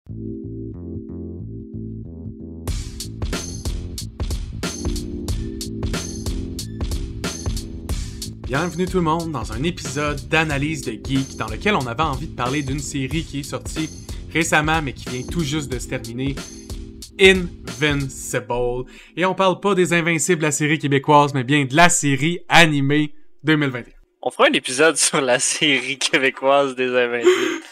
Bienvenue tout le monde dans un épisode d'Analyse de Geek dans lequel on avait envie de parler d'une série qui est sortie récemment mais qui vient tout juste de se terminer, Invincible. Et on parle pas des Invincibles, la série québécoise, mais bien de la série animée 2021. On fera un épisode sur la série québécoise des Invincibles.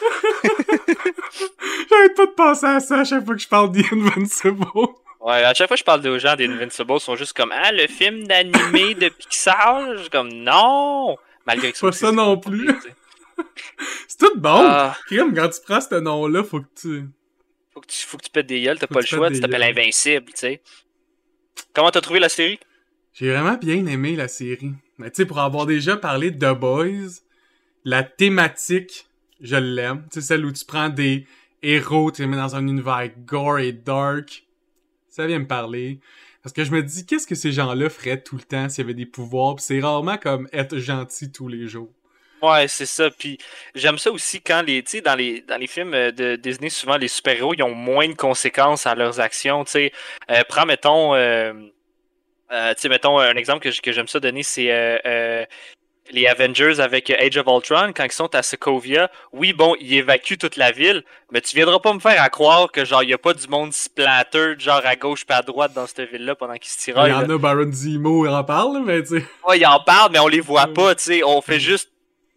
J'arrête pas de penser à ça à chaque fois que je parle d'Invincible. Ouais, à chaque fois que je parle aux gens d'Invincible, ils sont juste comme « Ah, le film d'animé de Pixar? » Je suis comme « Non! » Malgré que Pas ça non plus. C'est tout bon! Crime, quand tu prends ce nom-là, faut que tu... Faut que tu pètes des gueules, t'as pas le choix, tu t'appelles Invincible, tu sais. Comment t'as trouvé la série? J'ai vraiment bien aimé la série. Mais tu sais, pour avoir déjà parlé de The Boys, la thématique, je l'aime. Tu sais, celle où tu prends des héros, tu les mets dans un univers gore et dark. Ça vient me parler. Parce que je me dis, qu'est-ce que ces gens-là feraient tout le temps s'il y avait des pouvoirs? Pis c'est rarement comme être gentil tous les jours. Ouais, c'est ça. Puis j'aime ça aussi quand tu sais, dans les films de Disney, souvent les super-héros, ils ont moins de conséquences à leurs actions. Tu sais, prends mettons, mettons un exemple que j'aime ça donner, c'est les Avengers avec Age of Ultron, quand ils sont à Sokovia. Oui, bon, ils évacuent toute la ville, mais tu viendras pas me faire à croire que genre y a pas du monde splattered genre à gauche puis à droite dans cette ville-là pendant qu'ils se tiraillent. Il y en a, Baron Zemo, il en parle, mais tu sais. Ouais, ils en parlent, mais on les voit pas, tu sais. On fait juste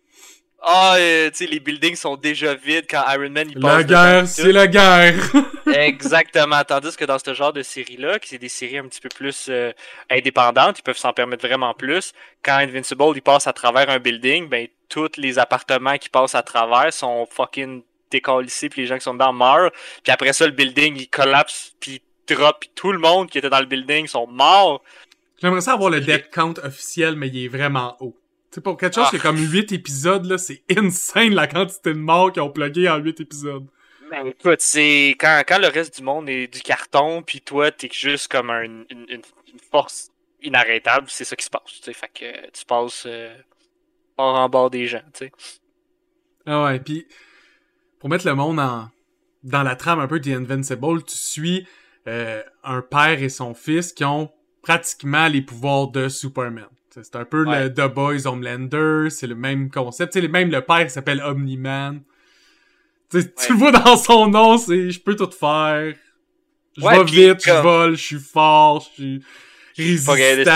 tu sais, les buildings sont déjà vides quand Iron Man il passe. La guerre, c'est la guerre! Exactement. Tandis que dans ce genre de série-là, qui c'est des séries un petit peu plus indépendantes, ils peuvent s'en permettre vraiment plus. Quand Invincible, il passe à travers un building, ben, tous les appartements qui passent à travers sont fucking décalissés, puis les gens qui sont dedans meurent. Puis après ça, le building, il collapse, puis il drop, puis tout le monde qui était dans le building sont morts. J'aimerais ça avoir le death count officiel, mais il est vraiment haut. Tu sais, pour quelque chose qui est comme 8 épisodes, là, c'est insane la quantité de morts qu'ils ont plugué en 8 épisodes. Ben écoute, c'est quand le reste du monde est du carton, puis toi, t'es juste comme une force inarrêtable, c'est ça qui se passe, tu sais, fait que tu passes hors en bord des gens, tu sais. Ah ouais, puis pour mettre le monde dans la trame un peu d'Invincible, tu suis un père et son fils qui ont pratiquement les pouvoirs de Superman. C'est un peu le The Boys Homelander, c'est le même concept. T'sais, même le père s'appelle Omni-Man. Tu le vois dans son nom, c'est « je peux tout faire, je vais vite, je vole, je suis fort, je suis résistant. »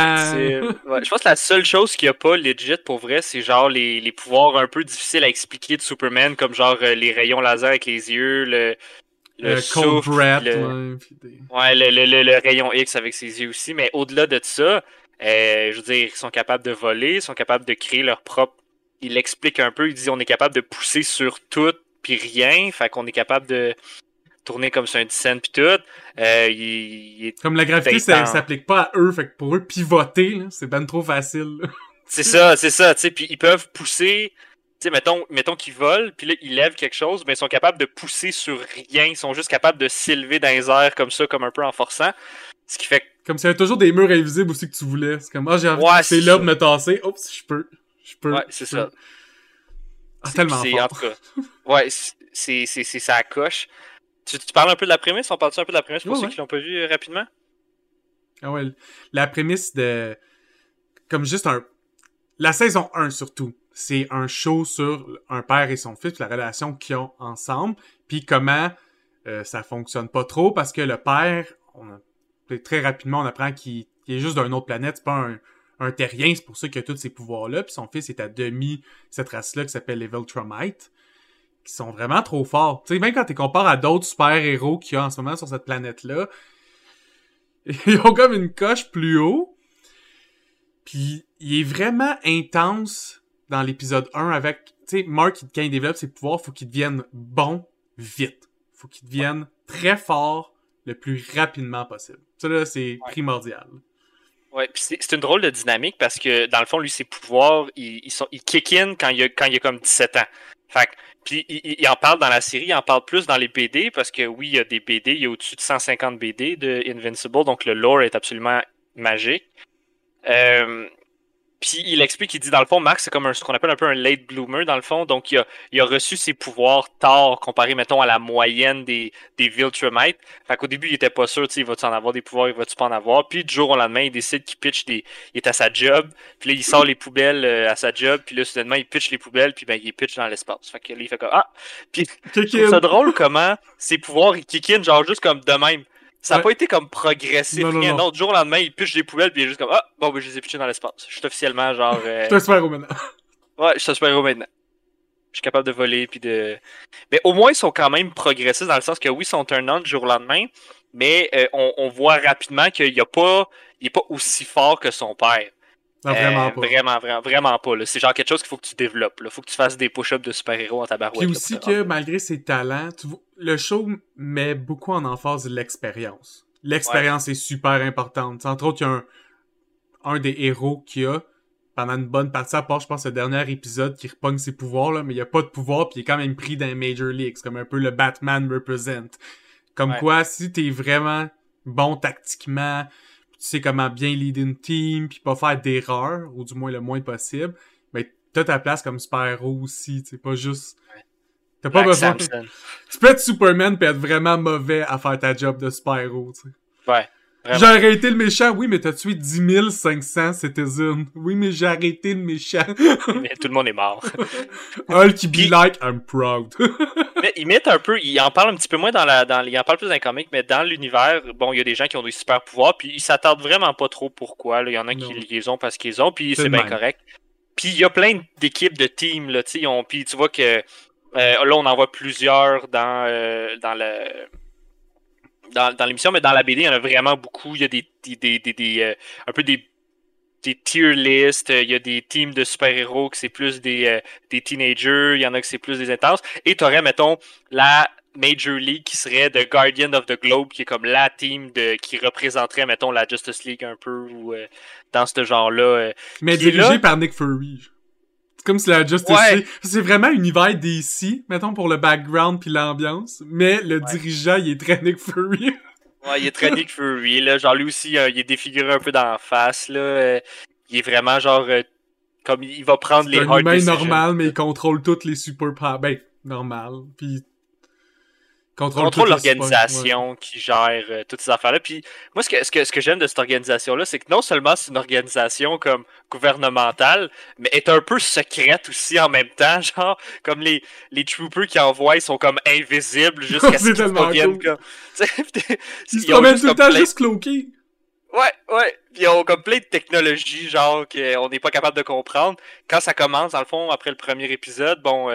Je pense que la seule chose qu'il n'y a pas legit pour vrai, c'est genre les pouvoirs un peu difficiles à expliquer de Superman, comme genre les rayons laser avec les yeux, le Cold souffle, Breath, le rayon X avec ses yeux aussi. Mais au-delà de ça, je veux dire, ils sont capables de voler, ils sont capables de créer leur propre... Il l'explique un peu, il dit on est capable de pousser sur tout puis rien, fait qu'on est capable de tourner comme sur un scène puis tout. Comme la gravité, ça s'applique pas à eux, fait que pour eux, pivoter, là, c'est ben trop facile. C'est ça, tu sais, puis ils peuvent pousser... Tu sais, mettons qu'ils volent, puis là, ils lèvent quelque chose, mais ils sont capables de pousser sur rien. Ils sont juste capables de s'élever dans les airs comme ça, comme un peu en forçant. Ce qui fait que... Comme s'il y avait toujours des murs invisibles aussi que tu voulais. C'est comme, j'ai envie de pousser là, de me tasser. Oups, je peux. Ouais, c'est ça. Ah, tellement fort. En tout cas, ouais, c'est ça coche. Tu parles un peu de la prémisse? On parle-tu un peu de la prémisse pour ceux qui l'ont pas vu rapidement? Ah ouais, la prémisse de... Comme juste la saison 1 surtout. C'est un show sur un père et son fils, puis la relation qu'ils ont ensemble, puis comment ça fonctionne pas trop, parce que le père, très rapidement, on apprend qu'il est juste d'une autre planète, c'est pas un terrien, c'est pour ça qu'il a tous ces pouvoirs-là, puis son fils est à demi cette race-là qui s'appelle les Viltrumites, qui sont vraiment trop forts. Tu sais, même quand tu compares à d'autres super-héros qu'il y a en ce moment sur cette planète-là, ils ont comme une coche plus haut, puis il est vraiment intense dans l'épisode 1 avec, tu sais, Mark, quand il développe ses pouvoirs, faut qu'il devienne bon vite. Faut qu'il devienne très fort le plus rapidement possible. Ça, là, c'est primordial. Ouais, pis c'est une drôle de dynamique parce que, dans le fond, lui, ses pouvoirs, ils kick in quand il a comme 17 ans. Fait que, puis il en parle dans la série, il en parle plus dans les BD parce que, oui, il y a des BD, il y a au-dessus de 150 BD de Invincible, donc le lore est absolument magique. Puis Puis il explique, il dit dans le fond, Max, c'est comme ce qu'on appelle un peu un late bloomer dans le fond. Donc il a reçu ses pouvoirs tard comparé, mettons, à la moyenne des Viltrumites. Fait qu'au début, il était pas sûr, tu sais, il va-tu en avoir des pouvoirs, il va-tu pas en avoir. Puis du jour au lendemain, il décide qu'il pitch il est à sa job. Puis là, il sort les poubelles à sa job. Puis là, soudainement, il pitch les poubelles. Puis ben, il pitch dans l'espace. Fait que là, il fait comme ah. Puis je trouve ça drôle comment ses pouvoirs, ils kick in, genre juste comme de même. Ça n'a pas été comme progressif, rien. Non, du jour au lendemain, il pitch des poubelles, puis il est juste comme ah, bon, ben, je les ai pitchés dans l'espace. Je suis officiellement genre. Je suis un super-héros maintenant. Ouais, je suis un super-héros maintenant. Je suis capable de voler, puis de. Mais au moins, ils sont quand même progressistes dans le sens que oui, ils sont turn-on du jour au lendemain, mais on voit rapidement qu'il n'est pas aussi fort que son père. Non, vraiment pas. Vraiment pas. C'est genre quelque chose qu'il faut que tu développes. Il faut que tu fasses des push-ups de super-héros en tabarouette. Puis aussi que, malgré ses talents, le show met beaucoup en emphase l'expérience. L'expérience est super importante. T'sais, entre autres, il y a un des héros qu'il a, pendant une bonne partie, à part, je pense, le dernier épisode, qui repogne ses pouvoirs, là, mais il a pas de pouvoir, puis il est quand même pris dans les Major Leagues, comme un peu le Batman represent. Comme quoi, si t'es vraiment bon tactiquement, tu sais comment bien leader une team, puis pas faire d'erreurs, ou du moins le moins possible, ben t'as ta place comme super-héros aussi, tu sais, pas juste... T'as pas besoin... Tu peux être Superman pis être vraiment mauvais à faire ta job de super-héros, tu sais. Ouais. Vraiment. J'ai arrêté le méchant, oui, mais t'as tué 10 500 citizens. Oui, mais j'ai arrêté le méchant. Mais tout le monde est mort. Hulk be like, I'm proud. Mais il met un peu, il en parle un petit peu moins il en parle plus dans les comics, mais dans l'univers, bon, il y a des gens qui ont des super pouvoirs, puis ils s'attardent vraiment pas trop pourquoi. Là. Il y en a qui les ont parce qu'ils ont, puis c'est bien correct. Puis il y a plein d'équipes de teams, là, tu sais, puis tu vois que là, on en voit plusieurs dans l'émission, mais dans la BD, il y en a vraiment beaucoup. Il y a un peu des tier lists, il y a des teams de super-héros que c'est plus des teenagers, il y en a que c'est plus des intenses. Et tu aurais, mettons, la Major League qui serait The Guardian of the Globe, qui est comme la team qui représenterait, mettons, la Justice League un peu, ou dans ce genre-là. Mais dirigé par Nick Fury. C'est comme si la Justice League... C'est vraiment un univers DC, mettons, pour le background puis l'ambiance, mais le dirigeant, il est très Nick Fury. Ouais, il est très Nick Fury, là. Genre, lui aussi, il est défiguré un peu dans la face, là. Il est vraiment, genre, comme il va prendre les hard decisions. C'est un humain normal, mais il contrôle toutes les super powers. Ben, normal. Puis contrôle l'organisation qui gère toutes ces affaires-là. Puis moi, ce que j'aime de cette organisation-là, c'est que non seulement c'est une organisation comme gouvernementale, mais est un peu secrète aussi en même temps. Genre, comme les troopers qui envoient, ils sont comme invisibles jusqu'à ce qu'ils proviennent comme... Ils se promènent tout le temps juste cloqués. Ouais. Puis ils ont comme plein de technologies, genre, qu'on n'est pas capable de comprendre. Quand ça commence, dans le fond, après le premier épisode, bon,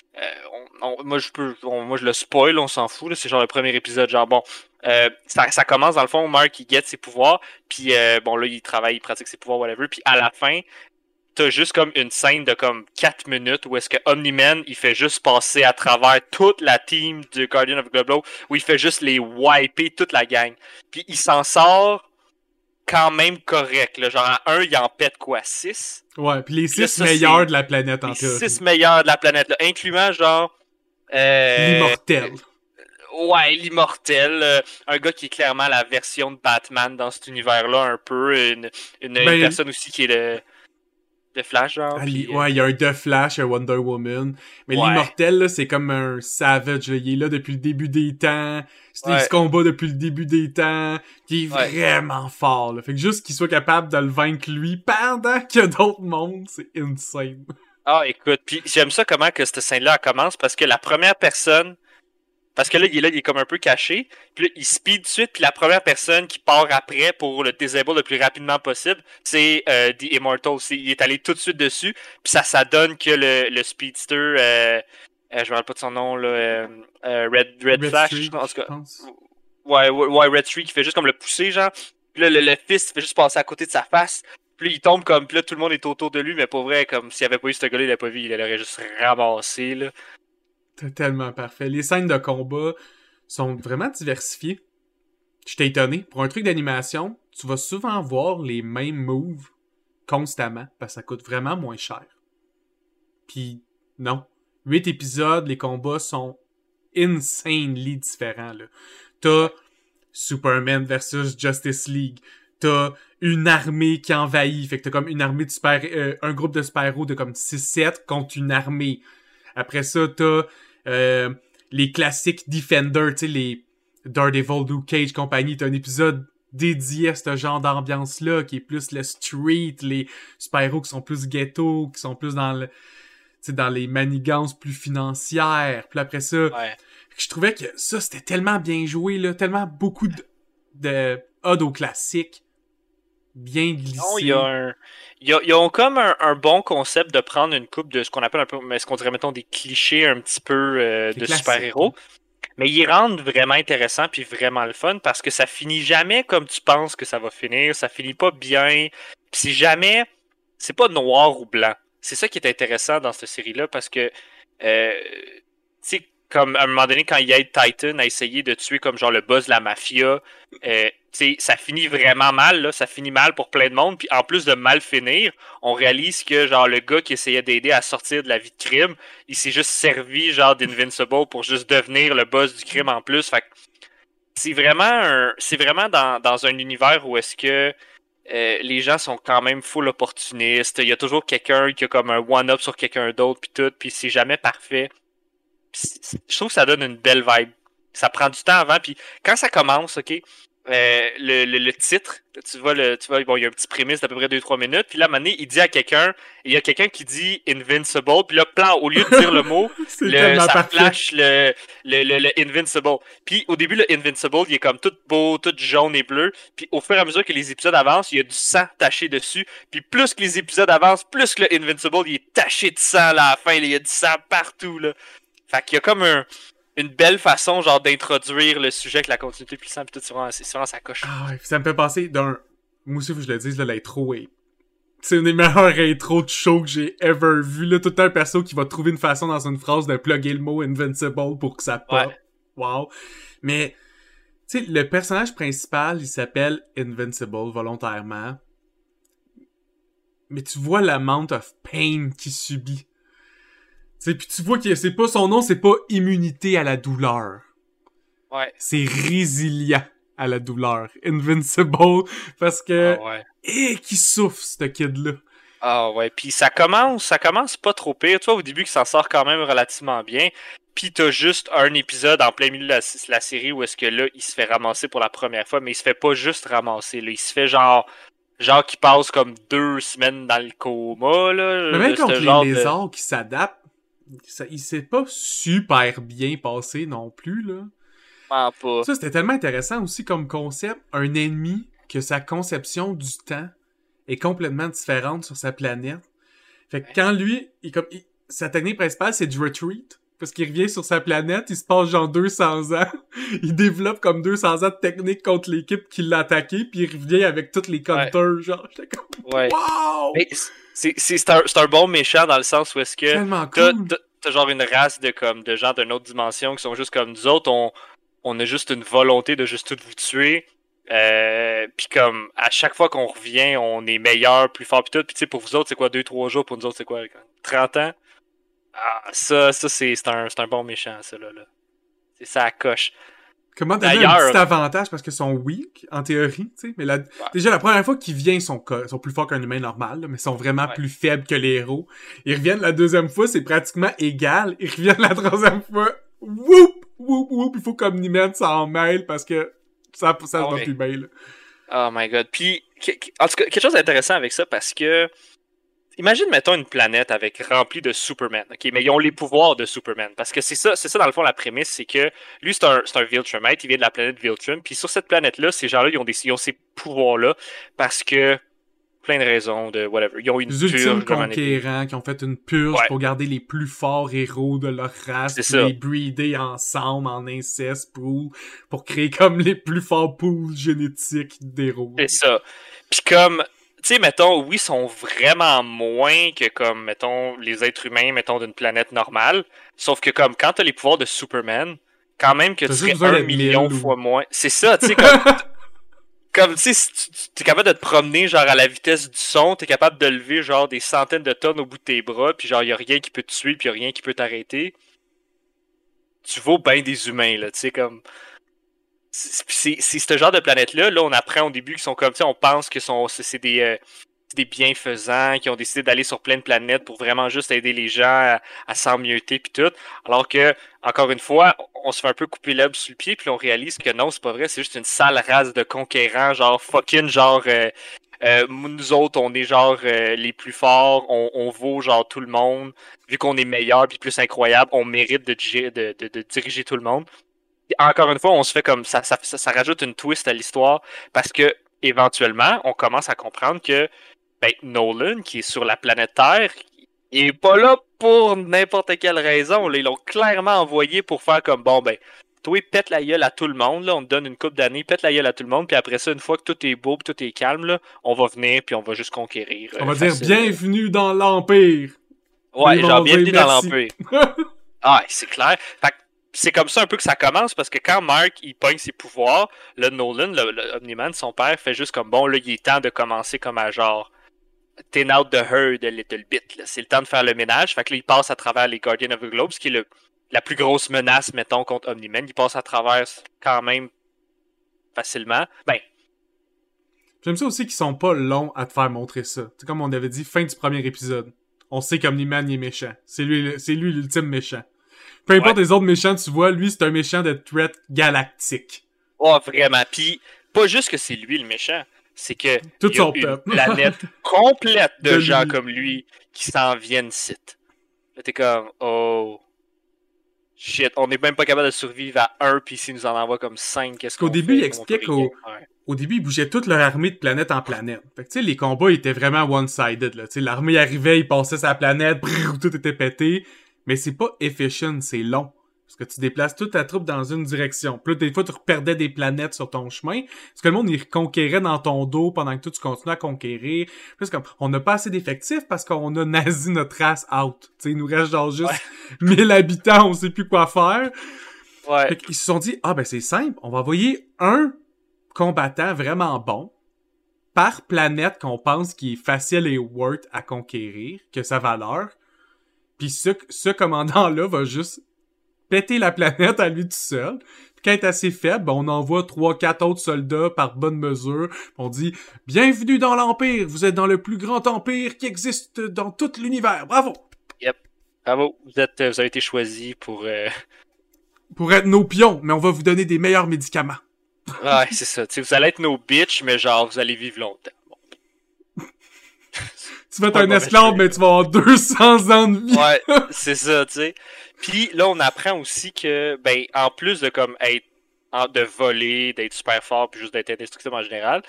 moi, je le spoil, on s'en fout, là, c'est genre le premier épisode, genre, bon, ça commence, dans le fond, Mark, il guette ses pouvoirs, puis, bon, là, il pratique ses pouvoirs, whatever, puis à la fin, t'as juste comme une scène de comme 4 minutes où est-ce que Omni-Man, il fait juste passer à travers toute la team de Guardian of the Globe, où il fait juste les wiper toute la gang. Puis il s'en sort quand même correct. Là. Genre, à 1, il en pète quoi? 6? Ouais, puis les 6 meilleurs de la planète en théorie. Les 6 meilleurs de la planète, là, incluant genre... l'immortel. Ouais, l'immortel. Un gars qui est clairement la version de Batman dans cet univers-là, un peu. Une personne aussi qui est de Flash, genre. Ouais, il y a un The Flash, un Wonder Woman. Mais l'immortel, là, c'est comme un savage. Là. Il est là depuis le début des temps. Il se combat depuis le début des temps. Il est vraiment fort. Là. Fait que juste qu'il soit capable de le vaincre lui pendant qu'il y a d'autres mondes, c'est insane. Ah, écoute, puis j'aime ça comment que cette scène-là commence, parce que la première personne... Parce que là, il est comme un peu caché. Puis là, il speed tout de suite. Puis la première personne qui part après pour le disable le plus rapidement possible, c'est The Immortal. Il est allé tout de suite dessus. Puis ça donne que le speedster, je me rappelle pas de son nom, là, Red Flash, Streak, en tout cas. Ouais, Red Streak, qui fait juste comme le pousser, genre. Puis là, le fist, il fait juste passer à côté de sa face. Puis là, il tombe comme. Puis là, tout le monde est autour de lui. Mais pour vrai, comme s'il avait pas eu ce gars-là, il l'avait pas vu, il l'aurait juste ramassé, là. C'est tellement parfait. Les scènes de combat sont vraiment diversifiées. J'étais étonné. Pour un truc d'animation, tu vas souvent voir les mêmes moves constamment, parce que ça coûte vraiment moins cher. Puis, non. 8 épisodes, les combats sont insanely différents, là. T'as Superman versus Justice League. t'as une armée qui envahit. Fait que t'as comme une armée de un groupe de super-héros de comme 6-7 contre une armée. Après ça, t'as les classiques Defender, tu sais, les Daredevil, Luke Cage, compagnie. T'as un épisode dédié à ce genre d'ambiance-là, qui est plus le street, les super-héros qui sont plus ghetto, qui sont plus dans les manigances plus financières. Puis après ça, je trouvais que ça, c'était tellement bien joué, là, tellement beaucoup de odes au classique, bien glissé. Non, ils ont comme un bon concept de prendre une coupe de ce qu'on appelle un peu, mais ce qu'on dirait, mettons, des clichés un petit peu de super-héros. Mais ils rendent vraiment intéressant puis vraiment le fun parce que ça finit jamais comme tu penses que ça va finir. Ça finit pas bien. Puis c'est pas noir ou blanc. C'est ça qui est intéressant dans cette série-là parce que, tu sais, comme à un moment donné, quand il aide Titan à essayer de tuer comme genre le boss de la mafia, ça finit vraiment mal, là. Ça finit mal pour plein de monde. Puis en plus de mal finir, on réalise que genre le gars qui essayait d'aider à sortir de la vie de crime, il s'est juste servi genre d'Invincible pour juste devenir le boss du crime en plus. Fait que c'est vraiment dans un univers où est-ce que les gens sont quand même full opportunistes. Il y a toujours quelqu'un qui a comme un one-up sur quelqu'un d'autre puis tout, puis c'est jamais parfait. Je trouve que ça donne une belle vibe. Ça prend du temps avant, puis quand ça commence, ok, le titre, tu vois, bon, il y a un petit prémisse d'à peu près 2-3 minutes, puis là, à un moment donné, il dit à quelqu'un, il y a quelqu'un qui dit Invincible, puis là, plan, au lieu de dire le mot, ça flash le Invincible. Puis au début, le Invincible, il est comme tout beau, tout jaune et bleu, puis au fur et à mesure que les épisodes avancent, il y a du sang taché dessus, puis plus que les épisodes avancent, plus que le Invincible, il est taché de sang là, à la fin, il y a du sang partout, là. Fait qu'il y a comme une belle façon genre d'introduire le sujet avec la continuité puissante pis tout, c'est vraiment ça coche. Ah ouais, ça me fait penser moi aussi, faut que je le dise, là, l'intro est... C'est une des meilleures intros de show que j'ai ever vu, là. Tout un perso qui va trouver une façon dans une phrase de plugger le mot Invincible pour que ça pop. Ouais. Wow. Mais, tu sais, le personnage principal, il s'appelle Invincible volontairement. Mais tu vois l'amount of pain qu'il subit. Puis tu vois que c'est pas son nom, c'est pas immunité à la douleur. Ouais. C'est résilient à la douleur. Invincible, parce que... Ah ouais. Qui souffre, ce kid-là. Ah ouais, puis ça commence pas trop pire. Tu vois, au début, qu'il s'en sort quand même relativement bien. Puis t'as juste un épisode en plein milieu de la série où est-ce que là, il se fait ramasser pour la première fois, mais il se fait pas juste ramasser, là. Il se fait genre qu'il passe comme 2 semaines dans le coma, là. Mais même contre les lézards qui s'adaptent, il s'est pas super bien passé non plus, là. Ah, pas. Ça, c'était tellement intéressant aussi comme concept. Un ennemi que sa conception du temps est complètement différente sur sa planète. Fait que quand lui, sa technique principale, c'est du retreat. Parce qu'il revient sur sa planète, il se passe genre 200 ans. Il développe comme 200 ans de technique contre l'équipe qui l'a attaqué, puis il revient avec tous les counters, genre. J'étais comme, wow! Mais c'est un bon méchant dans le sens où est-ce que tellement cool. t'as genre une race de gens d'une autre dimension qui sont juste comme nous autres, on a juste une volonté de juste tout vous tuer. Puis comme à chaque fois qu'on revient, on est meilleur, plus fort, puis tout. Puis tu sais, pour vous autres, c'est quoi 2-3 jours, pour nous autres, c'est quoi 30 ans? Ah, ça c'est un bon méchant, ça là. C'est ça à coche. Comment donner un petit avantage parce qu'ils sont weak, en théorie, tu sais. Mais déjà, la première fois qu'ils viennent, ils sont plus forts qu'un humain normal, là, mais ils sont vraiment plus faibles que les héros. Ils reviennent la deuxième fois, c'est pratiquement égal. Ils reviennent la troisième fois, whoop, whoop, whoop. Il faut comme Nimed s'en mêle parce que ça va plus bien, là. Oh my god. Puis, en tout cas, quelque chose d'intéressant avec ça parce que imagine, mettons, une planète remplie de Superman, ok, mais ils ont les pouvoirs de Superman, parce que c'est ça dans le fond la prémisse, c'est que lui c'est un Viltrumite, il vient de la planète Viltrum, puis sur cette planète-là, ces gens-là, ils ont ces pouvoirs-là, parce que plein de raisons, de whatever, ils ont une purge. Les ultimes conquérants qui ont fait une purge pour garder les plus forts héros de leur race, puis les breeder ensemble en incest pour créer comme les plus forts pools génétiques d'héros. C'est ça. Puis comme tu sais, mettons, oui, ils sont vraiment moins que, comme, mettons, les êtres humains, mettons, d'une planète normale. Sauf que, comme, quand t'as les pouvoirs de Superman, quand même que tu serais 1 million fois moins. C'est ça, tu sais, comme, tu sais, si t'es capable de te promener, genre, à la vitesse du son, t'es capable de lever, genre, des centaines de tonnes au bout de tes bras, puis genre, y a rien qui peut te tuer, puis y a rien qui peut t'arrêter. Tu vaux bien des humains, là, tu sais, comme... c'est ce genre de planète-là. Là, on apprend au début qu'ils sont comme, tu sais, on pense que c'est des bienfaisants qui ont décidé d'aller sur plein de planètes pour vraiment juste aider les gens à s'emmietter puis tout. Alors que, encore une fois, on se fait un peu couper l'herbe sous le pied puis on réalise que non, c'est pas vrai, c'est juste une sale race de conquérants, genre fucking genre nous autres, on est genre les plus forts, on vaut genre tout le monde. Vu qu'on est meilleur puis plus incroyable, on mérite de diriger tout le monde. Et encore une fois, on se fait comme ça rajoute une twist à l'histoire parce que éventuellement, on commence à comprendre que ben, Nolan, qui est sur la planète Terre, il est pas là pour n'importe quelle raison. Là, ils l'ont clairement envoyé pour faire comme bon ben. Toi, pète la gueule à tout le monde, là, on te donne une couple d'années, pète la gueule à tout le monde, puis après ça, une fois que tout est beau, tout est calme, là, on va venir, puis on va juste conquérir. On va dire bienvenue dans l'Empire. Ouais, genre bienvenue dans merci. l'Empire. Ah, c'est clair. Fait que c'est comme ça un peu que ça commence, parce que quand Mark, il pogne ses pouvoirs, là, Nolan, le Omni-Man, son père, fait juste comme bon, là, il est temps de commencer comme à genre Thin out the herd a little bit. Là. C'est le temps de faire le ménage. Fait que là, il passe à travers les Guardians of the Globe, ce qui est la plus grosse menace, mettons, contre Omni-Man. Il passe à travers quand même facilement. Ben. J'aime ça aussi qu'ils sont pas longs à te faire montrer ça. C'est comme on avait dit, fin du premier épisode. On sait qu'Omni-Man il est méchant. C'est lui l'ultime méchant. Peu importe les autres méchants, tu vois, lui, c'est un méchant de threat galactique. Oh, vraiment. Puis, pas juste que c'est lui le méchant. C'est que tout y a une planète complète de gens comme lui qui s'en viennent ici. Là, t'es comme, oh, shit, on n'est même pas capable de survivre à un, puis s'il nous en envoie comme 5, qu'est-ce qu'on fait? Au début, il explique au début, ils bougeaient toute leur armée de planète en planète. Fait que, tu sais, les combats étaient vraiment one-sided, là. Tu sais, l'armée arrivait, ils passaient sa planète, brrr, tout était pété. Mais c'est pas efficient, c'est long. Parce que tu déplaces toute ta troupe dans une direction. Puis là, des fois, tu reperdais des planètes sur ton chemin. Parce que le monde, il reconquérait dans ton dos pendant que toi, tu continues à conquérir. Puis c'est comme, on n'a pas assez d'effectifs parce qu'on a nazi notre race out. Tu sais, il nous reste genre juste 1000 habitants, on sait plus quoi faire. Ouais. Fait qu'ils se sont dit, ah ben c'est simple, on va envoyer un combattant vraiment bon par planète qu'on pense qui est facile et worth à conquérir, que sa valeur. Puis ce commandant-là va juste péter la planète à lui tout seul. Puis quand il est assez faible, ben on envoie 3-4 autres soldats par bonne mesure. On dit « Bienvenue dans l'Empire! Vous êtes dans le plus grand empire qui existe dans tout l'univers! Bravo! » Yep. Bravo. Vous avez été choisi pour... Pour être nos pions, mais on va vous donner des meilleurs médicaments. Ouais, c'est ça. T'sais, vous allez être nos bitches, mais genre, vous allez vivre longtemps. Bon. Tu vas être un esclave, mais tu vas avoir 200 ans de vie. Ouais, c'est ça, tu sais. Puis là, on apprend aussi que, ben, en plus de comme être, de voler, d'être super fort, puis juste d'être indestructible en général,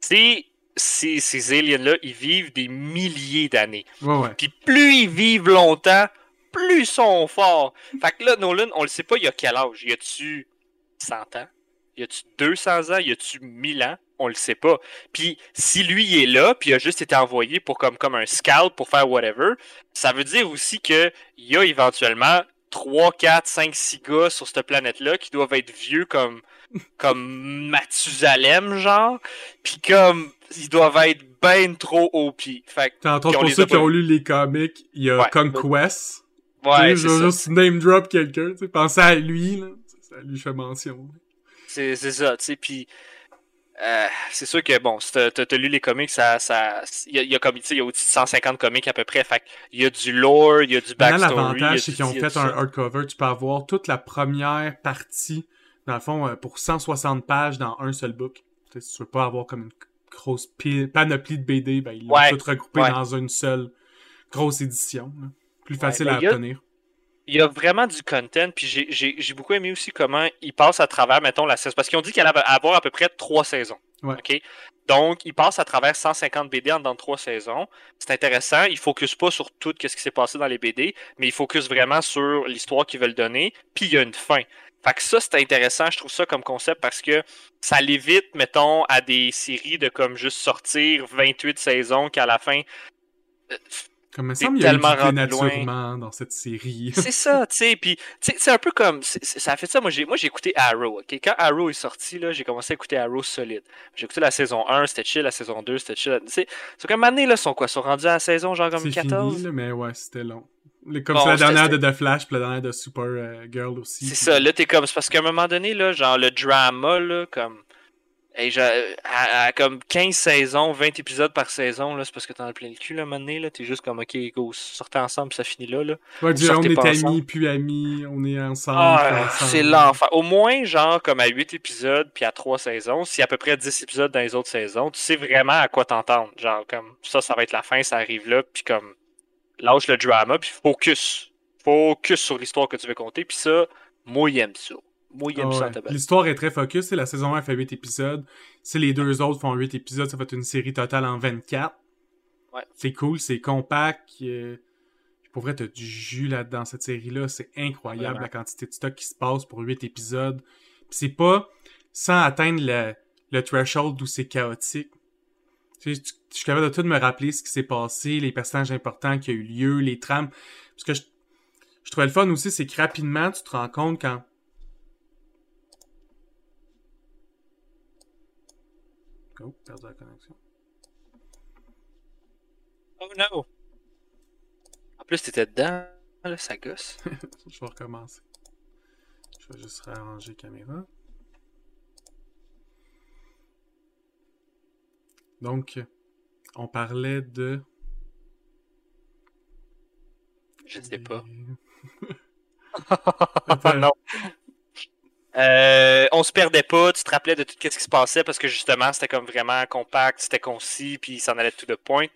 ces aliens-là, ils vivent des milliers d'années. Ouais. Puis plus ils vivent longtemps, plus ils sont forts. Fait que là, Nolan, on le sait pas, il y a quel âge? Y a-tu 100 ans? Y a-tu 200 ans? Y a-tu 1000 ans? On le sait pas. Puis si lui il est là, puis il a juste été envoyé pour comme un scout pour faire whatever, ça veut dire aussi que il y a éventuellement 3, 4, 5, 6 gars sur cette planète-là qui doivent être vieux comme Mathusalem, genre. Puis comme ils doivent être ben trop OP. Fait que, entre autres, pour ceux qui ont lu les comics, il y a Conquest. Ouais, je vais juste name drop quelqu'un, tu sais, pensez à lui, là. Ça lui fait mention. C'est ça, tu sais, puis c'est sûr que, bon, si t'as lu les comics, il y a comme, tu sais, il y a au-dessus de 150 comics à peu près, fait il y a du lore, il y a du backstory. L'avantage, c'est qu'ils ont fait un hardcover, tu peux avoir toute la première partie, dans le fond, pour 160 pages dans un seul book. Tu sais, si tu veux pas avoir comme une grosse panoplie de BD, ben, ils l'ont tout regroupé dans une seule grosse édition, là. Plus facile à obtenir. Il y a vraiment du content, puis j'ai beaucoup aimé aussi comment ils passent à travers, mettons, la saison. Parce qu'ils ont dit qu'il allait avoir à peu près 3 saisons. Ouais. Okay? Donc, ils passent à travers 150 BD en dans 3 saisons. C'est intéressant. Ils ne focusent pas sur tout ce qui s'est passé dans les BD, mais ils focusent vraiment sur l'histoire qu'ils veulent donner, puis il y a une fin. Fait que ça, c'est intéressant, je trouve ça comme concept, parce que ça l'évite, mettons, à des séries de comme juste sortir 28 saisons qu'à la fin... Comme il me semble, il y a eu du dénaturement dans cette série. C'est ça, tu sais, puis c'est un peu comme, ça a fait ça, moi j'ai écouté Arrow, ok, quand Arrow est sorti, là, j'ai commencé à écouter Arrow solide. J'ai écouté la saison 1, c'était chill, la saison 2, c'était chill, tu sais, c'est comme année, là, sont rendus à la saison, genre comme 14? C'est fini, là, mais ouais, c'était long. Comme c'est la dernière de The Flash, puis la dernière de Supergirl aussi. C'est ça, là, t'es comme... C'est parce qu'à un moment donné, là, genre, le drama, là, comme... Hey, à comme 15 saisons, 20 épisodes par saison, là, c'est parce que t'en as plein le cul, là, à un moment donné, là. T'es juste comme, OK, go, sortez ensemble, puis ça finit là, là. Ouais, on est amis, puis amis, on est ensemble, puis ensemble. C'est l'enfer. Au moins, genre, comme à 8 épisodes, puis à 3 saisons, s'il y a à peu près 10 épisodes dans les autres saisons, tu sais vraiment à quoi t'entendre. Genre, comme, ça va être la fin, ça arrive là, puis comme, lâche le drama, puis focus. Focus sur l'histoire que tu veux conter, puis ça, moi, j'aime ça. Moi, j'aime ça, l'histoire est très focus. La saison 1 fait 8 épisodes. Si les deux autres font 8 épisodes, ça fait une série totale en 24. Ouais. C'est cool, c'est compact. Pour vrai, t'as du jus là-dedans, cette série-là. C'est incroyable, la quantité de stock qui se passe pour 8 épisodes. Puis c'est pas sans atteindre le threshold où c'est chaotique. Tu sais, je suis capable de tout me rappeler ce qui s'est passé, les personnages importants qui a eu lieu, les trames. Parce que je trouvais le fun aussi, c'est que rapidement, tu te rends compte quand... Oh, perdu la connexion. Oh no! En plus, t'étais dedans, là, ça gosse. Je vais recommencer. Je vais juste réarranger la caméra. Donc, on parlait de... Je sais pas. Non. On se perdait pas, tu te rappelais de tout ce qui se passait parce que justement c'était comme vraiment compact, c'était concis, puis ça en allait tout de point.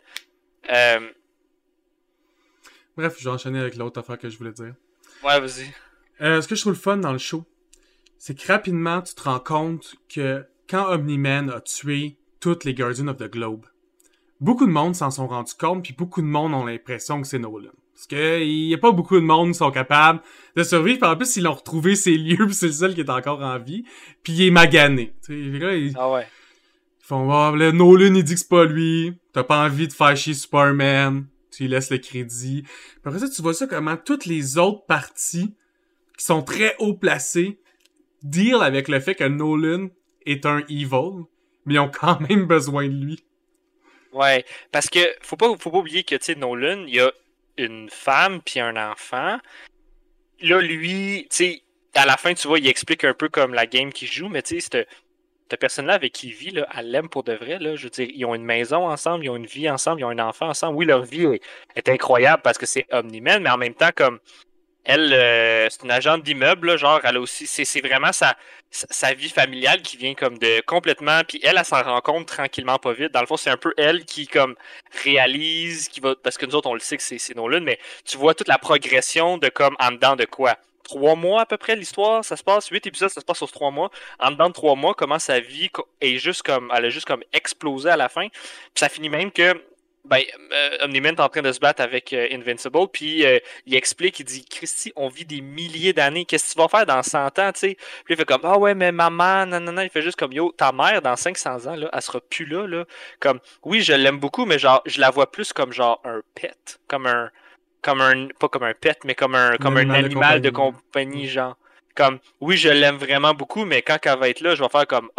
Bref, je vais enchaîner avec l'autre affaire que je voulais dire. Ouais, vas-y. Ce que je trouve le fun dans le show, c'est que rapidement tu te rends compte que quand Omni-Man a tué toutes les Guardians of the Globe, beaucoup de monde s'en sont rendus compte, puis beaucoup de monde ont l'impression que c'est Nolan. Parce que il y a pas beaucoup de monde qui sont capables de survivre. Puis en plus, ils l'ont retrouvé ses lieux, puis c'est le seul qui est encore en vie. Puis il est magané. Là, ah ouais. Ils font, oh, là, Nolan, il dit que c'est pas lui. T'as pas envie de faire chier Superman. Tu lui laisses le crédit. Puis après ça, tu vois ça comment toutes les autres parties qui sont très haut placées deal avec le fait que Nolan est un evil, mais ils ont quand même besoin de lui. Ouais, parce que faut pas oublier que, tu sais, Nolan, il y a une femme puis un enfant. Là, lui, tu sais, à la fin, tu vois, il explique un peu comme la game qu'il joue, mais tu sais, cette personne-là avec qui il vit, là, elle l'aime pour de vrai, là. Je veux dire, ils ont une maison ensemble, ils ont une vie ensemble, ils ont un enfant ensemble. Oui, leur vie est incroyable parce que c'est Omni-Man, mais en même temps, comme elle, c'est une agente d'immeuble, là, genre, elle a aussi, c'est vraiment sa vie familiale qui vient comme de complètement, puis elle s'en rend compte tranquillement pas vite. Dans le fond, c'est un peu elle qui comme réalise, qui va, parce que nous autres on le sait que c'est Nolan, mais tu vois toute la progression de comme en dedans de quoi. 3 mois à peu près l'histoire, ça se passe, 8 épisodes, ça se passe sur 3 mois. En dedans de 3 mois, comment sa vie est juste comme, elle a juste comme explosé à la fin. Puis ça finit même que Omni-Man est en train de se battre avec Invincible, puis il explique, il dit, Christy, on vit des milliers d'années, qu'est-ce que tu vas faire dans 100 ans, tu sais? Puis il fait comme, ah ouais, mais maman, non, il fait juste comme, yo, ta mère, dans 500 ans, là, elle sera plus là, là. Comme, oui, je l'aime beaucoup, mais genre, je la vois plus comme genre un pet, pas comme un pet, mais comme un animal de compagnie, genre. Comme, oui, je l'aime vraiment beaucoup, mais quand elle va être là, je vais faire comme,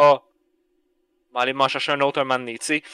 aller m'en chercher un autre un moment donné, tu sais.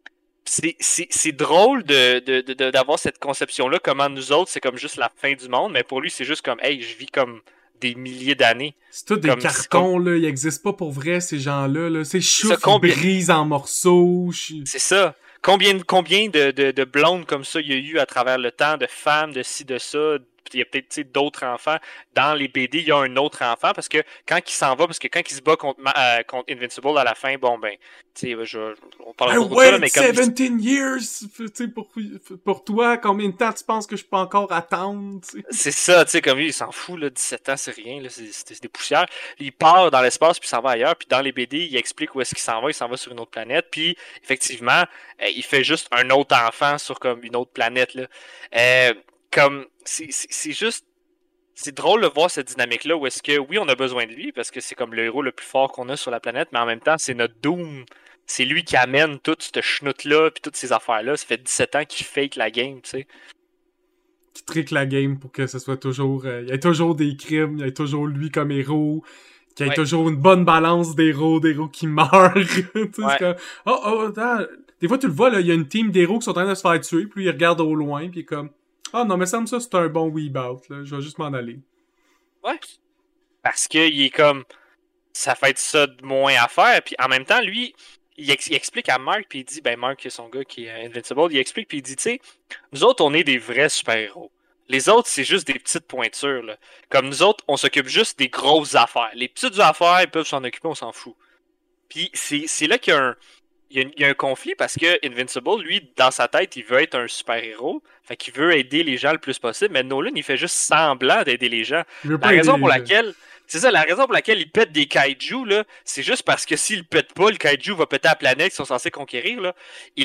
C'est drôle d'avoir cette conception-là, comment nous autres, c'est comme juste la fin du monde, mais pour lui, c'est juste comme, hey, je vis comme des milliers d'années. C'est tout des cartons, là, ils existent pas pour vrai, ces gens-là, là. C'est chou qui brisent en morceaux. C'est ça. Combien de blondes comme ça il y a eu à travers le temps, de femmes, de ci, de ça. Il y a peut-être d'autres enfants. Dans les BD, il y a un autre enfant parce que quand il s'en va, parce que quand il se bat contre Invincible à la fin, bon ben, tu sais, on parle de ça, mais comme 17 years, tu sais, pour toi, combien de temps tu penses que je peux encore attendre, tu sais? C'est ça, tu sais, comme lui, il s'en fout, là, 17 ans, c'est rien, là, c'est des poussières. Il part dans l'espace puis il s'en va ailleurs, puis dans les BD, il explique où est-ce qu'il s'en va sur une autre planète, puis effectivement, il fait juste un autre enfant sur comme une autre planète, là. Comme, c'est juste, c'est drôle de voir cette dynamique-là où est-ce que, oui, on a besoin de lui, parce que c'est comme le héros le plus fort qu'on a sur la planète, mais en même temps, c'est notre Doom. C'est lui qui amène toute cette chenoute-là, puis toutes ces affaires-là. Ça fait 17 ans qu'il fake la game, tu sais. Qui trick la game pour que ce soit toujours, il y ait toujours des crimes, il y ait toujours lui comme héros, qu'il y ait toujours une bonne balance d'héros qui meurent. C'est comme, des fois tu le vois, là, il y a une team d'héros qui sont en train de se faire tuer, puis il regarde au loin, puis il est comme, Ah non, mais ça me semble ça, c'est un bon weeb-out, là. Je vais juste m'en aller. Ouais. Parce qu'il est comme... Ça fait ça de moins à faire. Puis en même temps, lui, il explique à Mark, puis il dit, ben Mark, son gars qui est Invincible, il explique, puis il dit, tu sais, nous autres, on est des vrais super-héros. Les autres, c'est juste des petites pointures, là. Comme nous autres, on s'occupe juste des grosses affaires. Les petites affaires, ils peuvent s'en occuper, on s'en fout. Puis c'est là qu'il y a il y a un conflit parce que Invincible, lui, dans sa tête, il veut être un super-héros. Fait qu'il veut aider les gens le plus possible. Mais Nolan, il fait juste semblant d'aider les gens. Il veut La pas aider raison les pour gens. laquelle... C'est ça, la raison pour laquelle il pète des kaiju, là, c'est juste parce que s'il pète pas, le kaiju va péter la planète qu'ils sont censés conquérir, là.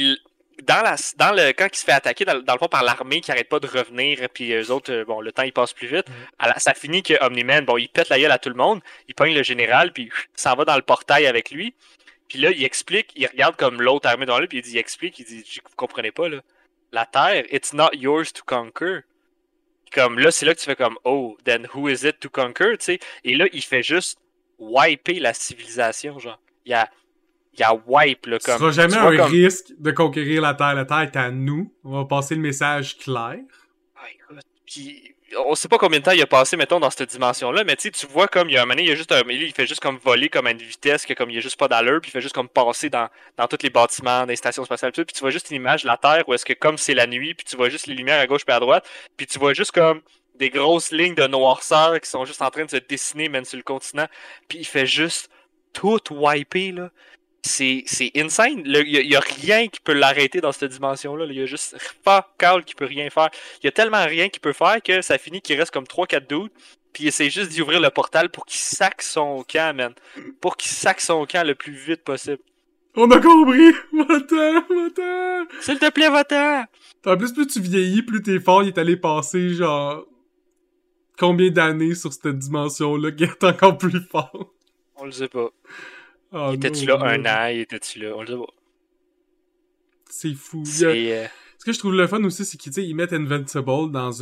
Quand il se fait attaquer, dans le fond, par l'armée qui arrête pas de revenir, puis eux autres, bon, le temps, il passe plus vite. Ça finit que Omni-Man, bon, il pète la gueule à tout le monde, il pogne le général, puis s'en va dans le portail avec lui. Puis là, il explique, il regarde comme l'autre armée devant lui, puis il explique, il dit, vous comprenez pas, là. La Terre, it's not yours to conquer. Comme là, c'est là que tu fais comme, oh, then who is it to conquer, tu sais. Et là, il fait juste wiper la civilisation, genre. Il y a wipe, là, Ce comme. sera jamais tu vois, un comme... risque de conquérir la Terre. La Terre est à nous. On va passer le message clair. Ah, écoute, puis on sait pas combien de temps il a passé, mettons, dans cette dimension-là, mais tu vois comme il y a un moment donné, il fait juste comme voler comme à une vitesse que comme il y a juste pas d'allure, puis il fait juste comme passer dans tous les bâtiments, dans les stations spatiales, puis tu vois juste une image de la Terre où est-ce que comme c'est la nuit, puis tu vois juste les lumières à gauche et à droite, puis tu vois juste comme des grosses lignes de noirceur qui sont juste en train de se dessiner même sur le continent, puis il fait juste tout wiper, là. C'est insane. Il y a rien qui peut l'arrêter dans cette dimension-là. Il y a juste fuck all qui peut rien faire. Il y a tellement rien qu'il peut faire que ça finit qu'il reste comme 3-4 dudes. Puis il essaie juste d'y ouvrir le portal pour qu'il sac son camp, man. Pour qu'il sac son camp le plus vite possible. On a compris! Va-t'en! S'il te plaît, va-t'en! En plus tu vieillis, plus t'es fort. Il est allé passer, genre... Combien d'années sur cette dimension-là qui est encore plus fort? On le sait pas. Oh, était-tu là un an? Il était-tu là? On le sait pas. C'est fou. Ce que je trouve le fun aussi, c'est qu'ils mettent Invincible dans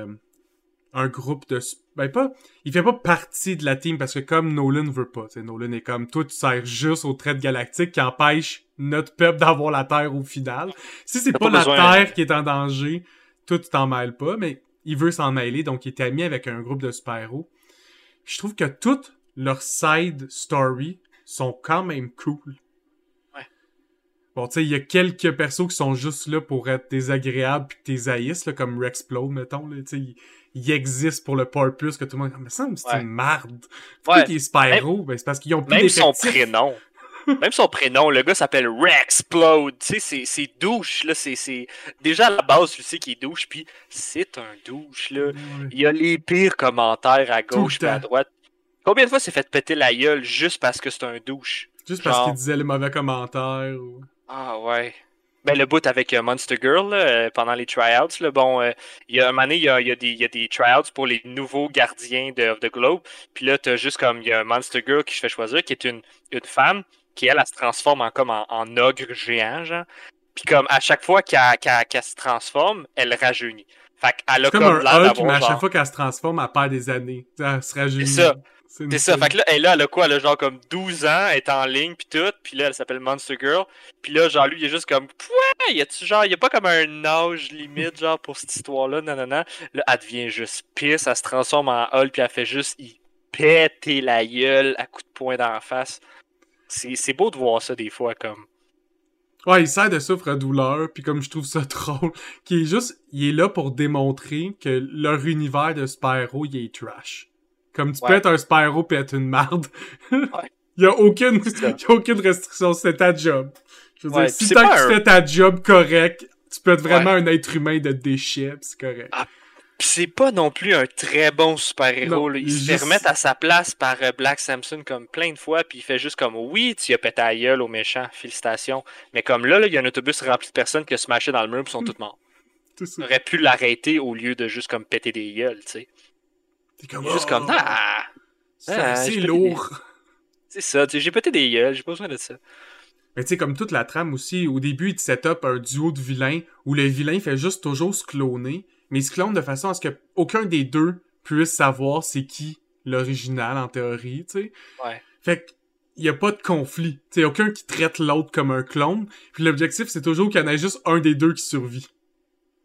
un groupe de... Ben pas... Il fait pas partie de la team parce que comme Nolan veut pas. Nolan est comme, toi tu sers juste aux traites galactiques qui empêchent notre peuple d'avoir la Terre au final. Si c'est pas la Terre qui est en danger, toi tu t'en mêles pas, mais il veut s'en mêler, donc il est ami avec un groupe de super-héros. Je trouve que toutes leurs side story sont quand même cool. Ouais. Bon, tu sais, il y a quelques persos qui sont juste là pour être désagréables pis que t'es haïsses, là, comme Rexplode, mettons, là, tu sais, il existe pour le purpose que tout le monde... Mais ça me semble c'est une marde. Pourquoi il est super-héros? Ben, c'est parce qu'ils ont plus d'effectifs. Même son prénom. Même son prénom, le gars s'appelle Rexplode. Tu sais, c'est douche, là. C'est... Déjà, à la base, tu sais qu'il est douche, puis c'est un douche, là. Ouais. Il y a les pires commentaires à gauche et à droite. Combien de fois s'est fait péter la gueule juste parce que c'est un douche? Juste parce qu'il disait les mauvais commentaires ou... Ah ouais. Ben le bout avec Monster Girl là, pendant les tryouts, là, bon, il y a un moment donné, il y a des tryouts pour les nouveaux gardiens of the Globe. Puis là, t'as juste comme il y a Monster Girl qui se fait choisir, qui est une femme qui elle se transforme en ogre géant, genre. Puis comme à chaque fois qu'elle se transforme, elle rajeunit. Fait qu'elle a comme un Hulk, mais à chaque fois qu'elle se transforme, elle perd des années. Elle se rajeunit. C'est ça. C'est ça, fait que là, elle a quoi, là, genre comme 12 ans, elle est en ligne pis tout, pis là, elle s'appelle Monster Girl, pis là, genre, lui, il est juste comme, ouais, y a pas comme un âge limite, genre, pour cette histoire-là, nanana. Là, elle devient juste pisse, elle se transforme en Hulk, pis elle fait juste, il péter la gueule à coups de poing dans la face. C'est beau de voir ça, des fois, comme... Ouais, il sert de souffre-douleur, puis comme je trouve ça drôle, il est là pour démontrer que leur univers de super-héros, il est trash. Comme tu peux être un super-héros pis être une marde. Ouais. Il y a aucune restriction, c'est ta job. Je veux dire, si tant que tu fais ta job correct, tu peux être vraiment un être humain de déchet, pis c'est correct. Ah, pis c'est pas non plus un très bon super-héros, là. Il se fait remettre à sa place par Black Samson comme plein de fois, puis il fait juste comme, oui, tu as pété la gueule au méchant, félicitations. Mais comme là, il y a un autobus rempli de personnes qui ont smashé dans le mur pis sont toutes mortes. On aurait pu l'arrêter au lieu de juste comme péter des gueules, tu sais. T'es comme, juste comme, c'est lourd. C'est ça, j'ai pété des gueules, j'ai pas besoin de ça. Mais tu sais, comme toute la trame aussi, au début, il te set up un duo de vilains où le vilain fait juste toujours se cloner, mais il se clone de façon à ce que aucun des deux puisse savoir c'est qui l'original en théorie, tu sais. Ouais. Fait qu'il y a pas de conflit. Tu sais, aucun qui traite l'autre comme un clone, puis l'objectif, c'est toujours qu'il y en ait juste un des deux qui survit.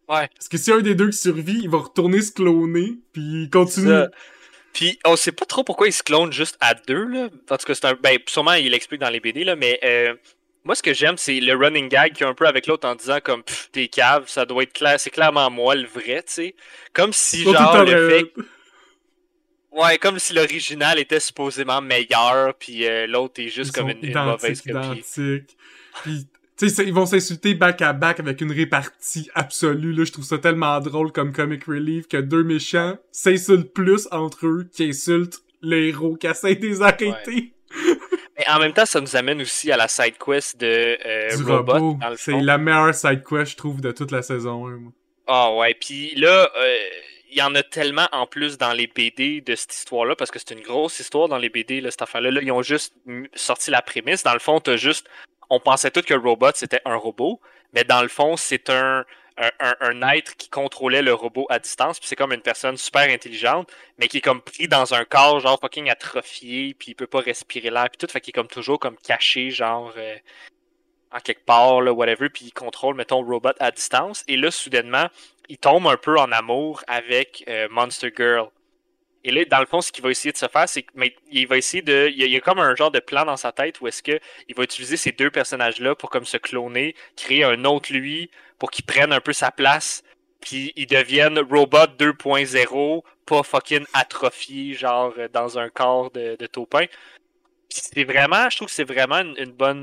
Ouais. Parce que si un des deux qui survit, il va retourner se cloner, puis il continue. Puis on sait pas trop pourquoi il se clone juste à 2, là. En tout cas, c'est un. Ben, sûrement, il l'explique dans les BD, là, mais moi, ce que j'aime, c'est le running gag qu'il y a un peu avec l'autre en disant comme t'es cave, ça doit être clair, c'est clairement moi le vrai, tu sais. Comme si, genre, le fait. Ouais, comme si l'original était supposément meilleur, puis l'autre est juste comme une mauvaise copie. Identiques. Puis, tu sais, ils vont s'insulter back à back avec une répartie absolue, là. Je trouve ça tellement drôle comme comic relief que deux méchants s'insultent plus entre eux qui insultent le héros qui essaie de les arrêter. Ouais. Mais en même temps, ça nous amène aussi à la side quest de du robot. C'est la meilleure side quest, je trouve, de toute la saison 1. Ah ouais, puis là, il y en a tellement en plus dans les BD de cette histoire-là, parce que c'est une grosse histoire dans les BD, là, cette affaire-là. Là, ils ont juste sorti la prémisse. Dans le fond, on pensait tous que le robot, c'était un robot, mais dans le fond, c'est un être qui contrôlait le robot à distance, puis c'est comme une personne super intelligente, mais qui est comme pris dans un corps, genre fucking atrophié, puis il peut pas respirer l'air, puis tout, fait qu'il est comme toujours comme caché, genre en quelque part, là, whatever, puis il contrôle, mettons, le robot à distance, et là, soudainement, il tombe un peu en amour avec Monster Girl. Et là, dans le fond, ce qu'il va essayer de se faire, c'est qu'il va essayer de. Il y a comme un genre de plan dans sa tête où est-ce que il va utiliser ces deux personnages-là pour comme se cloner, créer un autre lui, pour qu'ils prennent un peu sa place, puis ils deviennent Robot 2.0, pas fucking atrophiés, genre dans un corps de taupin. Puis c'est vraiment, je trouve que c'est vraiment une bonne.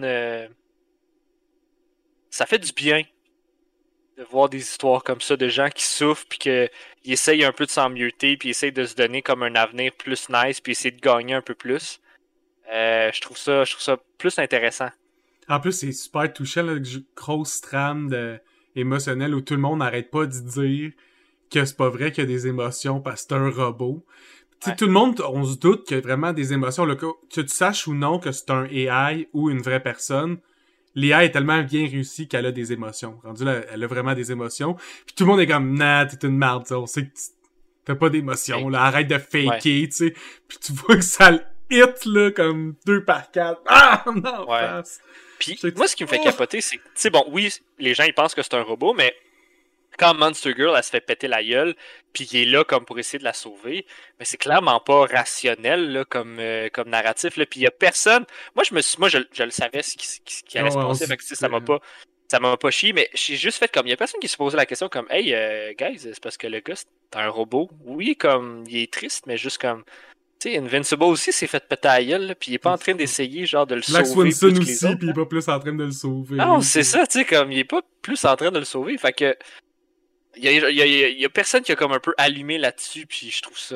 Ça fait du bien de voir des histoires comme ça de gens qui souffrent puis qu'ils essayent un peu de s'emmioter puis essayent de se donner comme un avenir plus nice puis essayer de gagner un peu plus. Je trouve ça plus intéressant. En plus, c'est super touchant, là, grosse trame émotionnelle où tout le monde n'arrête pas de dire que c'est pas vrai qu'il y a des émotions parce que c'est un robot. Ouais. Tout le monde, on se doute qu'il y a vraiment des émotions. Là, que tu saches ou non que c'est un AI ou une vraie personne, l'IA est tellement bien réussie qu'elle a des émotions. Rendu là, elle a vraiment des émotions. Puis tout le monde est comme, nah, t'es une merde, t'sais. On sait que t'as pas d'émotions, là. Arrête de faker, tu sais. Puis tu vois que ça le hit, là, comme 2/4. Ah, non, ouais. face. Puis moi, ce qui me fait capoter, c'est que, tu sais, bon, oui, les gens, ils pensent que c'est un robot, mais quand Monster Girl, elle se fait péter la gueule, puis il est là comme pour essayer de la sauver, mais c'est clairement pas rationnel là, comme narratif. Là. Puis il y a personne. Moi, je le savais ce qui allait se passer, fait que ça m'a pas chié, mais j'ai juste fait comme il y a personne qui se posait la question comme hey guys, c'est parce que le gars c'est un robot. Oui, comme il est triste, mais juste comme tu sais, Invincible aussi s'est fait péter la gueule, puis il est pas en train d'essayer genre de le Max sauver. Max Swanson aussi, puis il est pas plus en train de le sauver. Non, c'est ça, tu sais, comme il est pas plus en train de le sauver, fait que il y a personne qui a comme un peu allumé là-dessus, puis je trouve ça...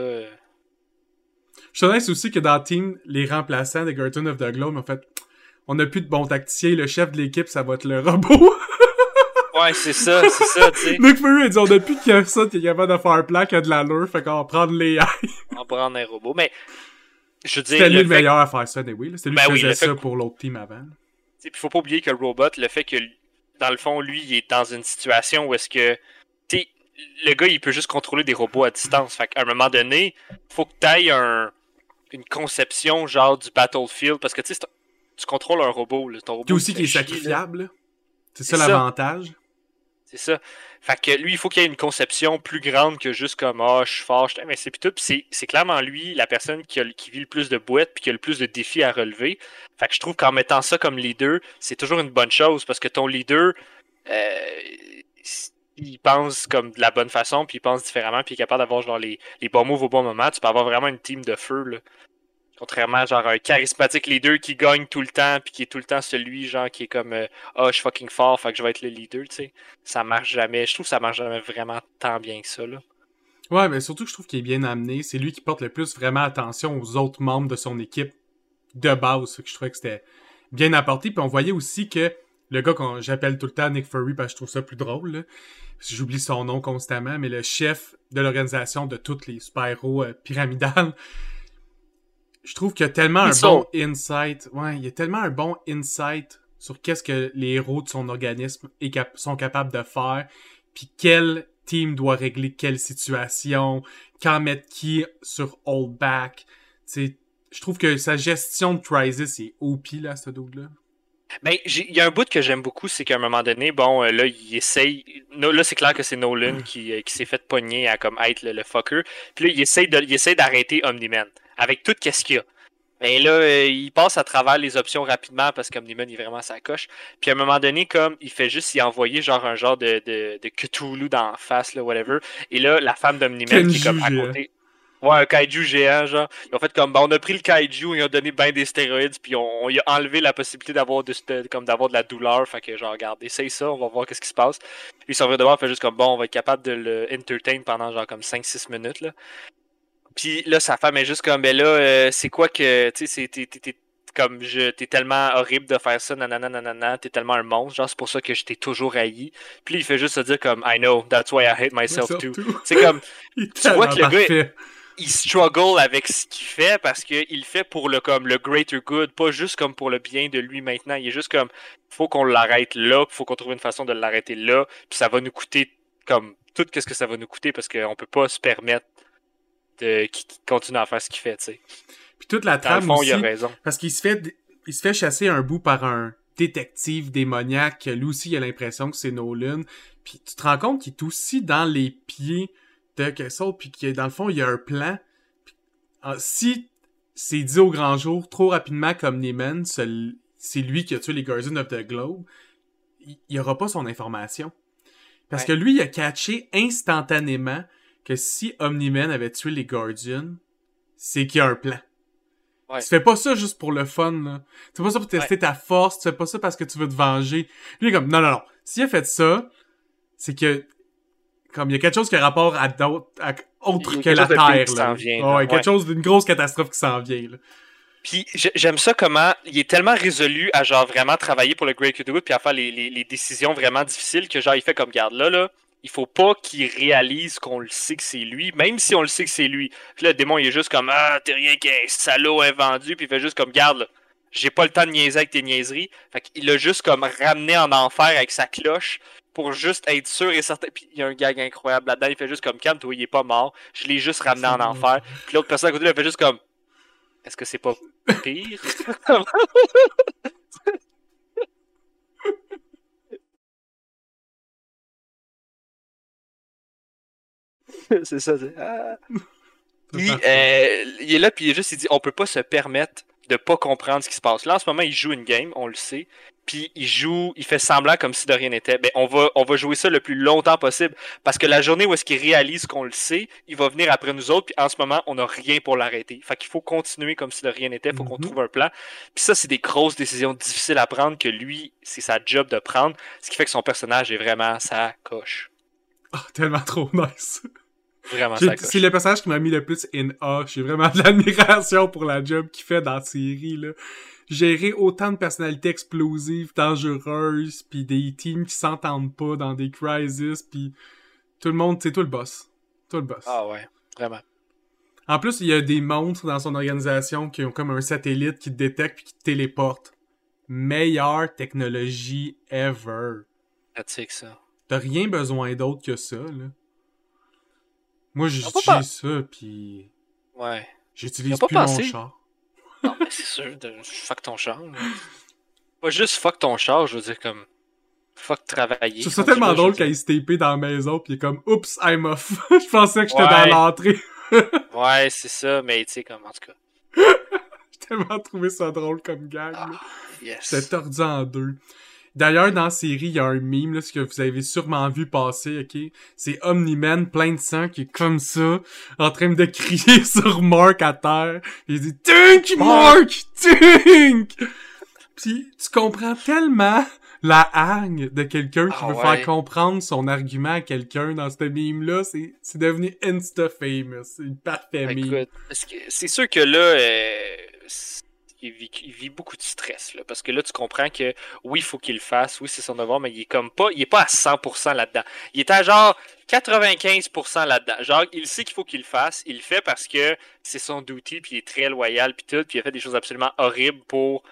Je te laisse aussi que dans le team, les remplaçants des Guardians of the Globe, en fait, on n'a plus de bons tacticiens, le chef de l'équipe, ça va être le robot. Ouais, c'est ça, tu sais. Nick Fury a dit, on n'a plus de personne qui est capable de faire un plan qui a de l'allure, fait qu'on va prendre les AI. On va prendre un robot, mais... Je veux dire, c'était lui le meilleur à faire ça, oui. C'était lui qui faisait ça que... pour l'autre team avant. Puis faut pas oublier que le robot, le fait que, dans le fond, lui, il est dans une situation où est-ce que... Tu sais, le gars, il peut juste contrôler des robots à distance. Fait qu'à un moment donné, faut que t'ailles une conception genre du Battlefield, parce que tu sais, tu contrôles un robot. Là, ton robot qui aussi qui est sacrifiable. C'est ça ça l'avantage. C'est ça. Fait que lui, il faut qu'il y ait une conception plus grande que juste comme je suis fort, mais c'est tout. Puis c'est clairement lui, la personne qui vit le plus de boîtes puis qui a le plus de défis à relever. Fait que je trouve qu'en mettant ça comme leader, c'est toujours une bonne chose parce que ton leader, il pense comme de la bonne façon, puis il pense différemment, puis il est capable d'avoir genre les bons moves au bon moment. Tu peux avoir vraiment une team de feu, là. Contrairement genre un charismatique leader qui gagne tout le temps, puis qui est tout le temps celui genre qui est comme je suis fucking fort, fait que je vais être le leader, tu sais. Ça marche jamais. Je trouve que ça marche jamais vraiment tant bien que ça, là. Ouais, mais surtout que je trouve qu'il est bien amené. C'est lui qui porte le plus vraiment attention aux autres membres de son équipe de base. Fait que je trouvais que c'était bien apporté. Puis on voyait aussi que le gars que j'appelle tout le temps Nick Fury parce que je trouve ça plus drôle, là. J'oublie son nom constamment, mais le chef de l'organisation de toutes les super-héros pyramidales, je trouve qu'il y a tellement un bon insight. Ouais, il y a tellement un bon insight sur qu'est-ce que les héros de son organisme sont capables de faire, puis quel team doit régler quelle situation, quand mettre qui sur hold back. Tu sais, je trouve que sa gestion de Crisis est OP, là, ce dude-là. Ben, il y a un bout que j'aime beaucoup, c'est qu'à un moment donné, bon, là, il essaye. Là, c'est clair que c'est Nolan qui s'est fait pogner à comme être le fucker. Puis là, il essaye d'arrêter Omni-Man avec tout ce qu'il y a. Mais là, il passe à travers les options rapidement parce qu'Omni-Man est vraiment sa coche. Puis à un moment donné, comme il fait juste y envoyer genre un genre de Cthulhu dans la face, là, whatever. Et là, la femme d'Omni-Man qui est comme à Kenju, côté. Ouais, un kaiju géant, genre. Ils ont fait comme, on a pris le kaiju, ils ont donné ben des stéroïdes, puis on lui a enlevé la possibilité d'avoir comme d'avoir de la douleur. Fait que, genre, regarde, essaye ça, on va voir qu'est-ce qui se passe. Puis son vrai devoir fait juste comme, bon, on va être capable de le entertain pendant, genre, comme 5-6 minutes, là. Puis là, sa femme est juste comme, ben là, c'est quoi que, tu sais, comme, t'es tellement horrible de faire ça, nanana, nanana, t'es tellement un monstre, genre, c'est pour ça que je t'ai toujours haï. Puis il fait juste se dire comme, I know, that's why I hate myself too. C'est comme, Il est tu vois que le gars, parfait. il struggle avec ce qu'il fait parce qu'il le fait pour comme le greater good, pas juste comme pour le bien de lui maintenant. Il est juste comme, faut qu'on l'arrête là, faut qu'on trouve une façon de l'arrêter là, puis ça va nous coûter comme tout ce que ça va nous coûter parce qu'on peut pas se permettre qu'il continue à faire ce qu'il fait, tu sais. Puis toute la Dans le trame fond, aussi, il a raison. parce qu'il se fait chasser un bout par un détective démoniaque. Lui aussi, il a l'impression que c'est Nolan. Puis tu te rends compte qu'il est aussi dans les pieds de Kessel, puis que dans le fond, il y a un plan. Puis, si c'est dit au grand jour trop rapidement comme Neiman, c'est lui qui a tué les Guardians of the Globe, il n'y aura pas son information. Parce que lui, il a catché instantanément que si Omni-Man avait tué les Guardians, c'est qu'il y a un plan. Ouais. Tu fais pas ça juste pour le fun, là. Tu fais pas ça pour tester ta force, tu fais pas ça parce que tu veux te venger. Lui, il est comme, non, non, non. S'il a fait ça, c'est que, comme, il y a quelque chose qui a rapport à autre que la Terre, là. Ouais, quelque chose d'une grosse catastrophe qui s'en vient, là. Puis j'aime ça comment il est tellement résolu à genre vraiment travailler pour le Great Cthulhu puis à faire les décisions vraiment difficiles que genre il fait comme garde là, il faut pas qu'il réalise qu'on le sait que c'est lui, même si on le sait que c'est lui. Puis là, le démon il est juste comme ah t'es rien qu'un salaud invendu puis il fait juste comme garde là. J'ai pas le temps de niaiser avec tes niaiseries. Fait qu'il l'a juste comme ramené en enfer avec sa cloche pour juste être sûr et certain. Puis il y a un gag incroyable là-dedans. Il fait juste comme calme-toi, il est pas mort. Je l'ai juste ramené en enfer. Puis l'autre personne à côté, il fait juste comme est-ce que c'est pas pire? C'est ça. Puis, il est là, puis il dit on peut pas se permettre de pas comprendre ce qui se passe. Là, en ce moment, il joue une game, on le sait. Puis il fait semblant comme si de rien n'était. Ben, on va jouer ça le plus longtemps possible. Parce que la journée où est-ce qu'il réalise qu'on le sait, il va venir après nous autres. Puis en ce moment, on n'a rien pour l'arrêter. Fait qu'il faut continuer comme si de rien n'était. Faut qu'on trouve un plan. Puis ça, c'est des grosses décisions difficiles à prendre que lui, c'est sa job de prendre. Ce qui fait que son personnage est vraiment sa coche. Oh, tellement trop nice. Vraiment sa coche. C'est le personnage qui m'a mis le plus in awe. J'ai vraiment de l'admiration pour la job qu'il fait dans la série, là. Gérer autant de personnalités explosives, dangereuses, puis des teams qui s'entendent pas dans des crises, puis tout le monde, c'est tout le boss. Tout le boss. Ah ouais, vraiment. En plus, il y a des monstres dans son organisation qui ont comme un satellite qui te détecte puis qui te téléporte. Meilleure technologie ever. Pratique, ça. T'as rien besoin d'autre que ça, là. Moi, j'utilise ça, puis... Ouais. J'utilise plus mon char. Non, mais c'est sûr, fuck ton char. Là. Pas juste fuck ton char, je veux dire comme... Fuck travailler. C'est tellement drôle quand il se tapait dans la maison, pis il est comme « Oups, I'm off. » Je pensais que j'étais dans l'entrée. Ouais, c'est ça, mais tu sais, comme, en tout cas... J'ai tellement trouvé ça drôle comme gag. Yes. C'était tordu en deux. D'ailleurs, dans la série, il y a un meme, là, ce que vous avez sûrement vu passer, ok? C'est Omni-Man plein de sang qui est comme ça, en train de crier sur Mark à terre. Il dit « Tink, Mark! Tink! » Puis tu comprends tellement la hargne de quelqu'un qui veut faire comprendre son argument à quelqu'un dans ce meme-là. C'est devenu insta-famous. C'est une parfait meme. Écoute, c'est sûr que là... Il vit beaucoup de stress, là, parce que là, tu comprends que oui, il faut qu'il le fasse, oui, c'est son devoir, mais il est pas à 100% là-dedans. Il est à genre 95% là-dedans. Genre, il sait qu'il faut qu'il le fasse, il le fait parce que c'est son duty, puis il est très loyal, puis tout, puis il a fait des choses absolument horribles pour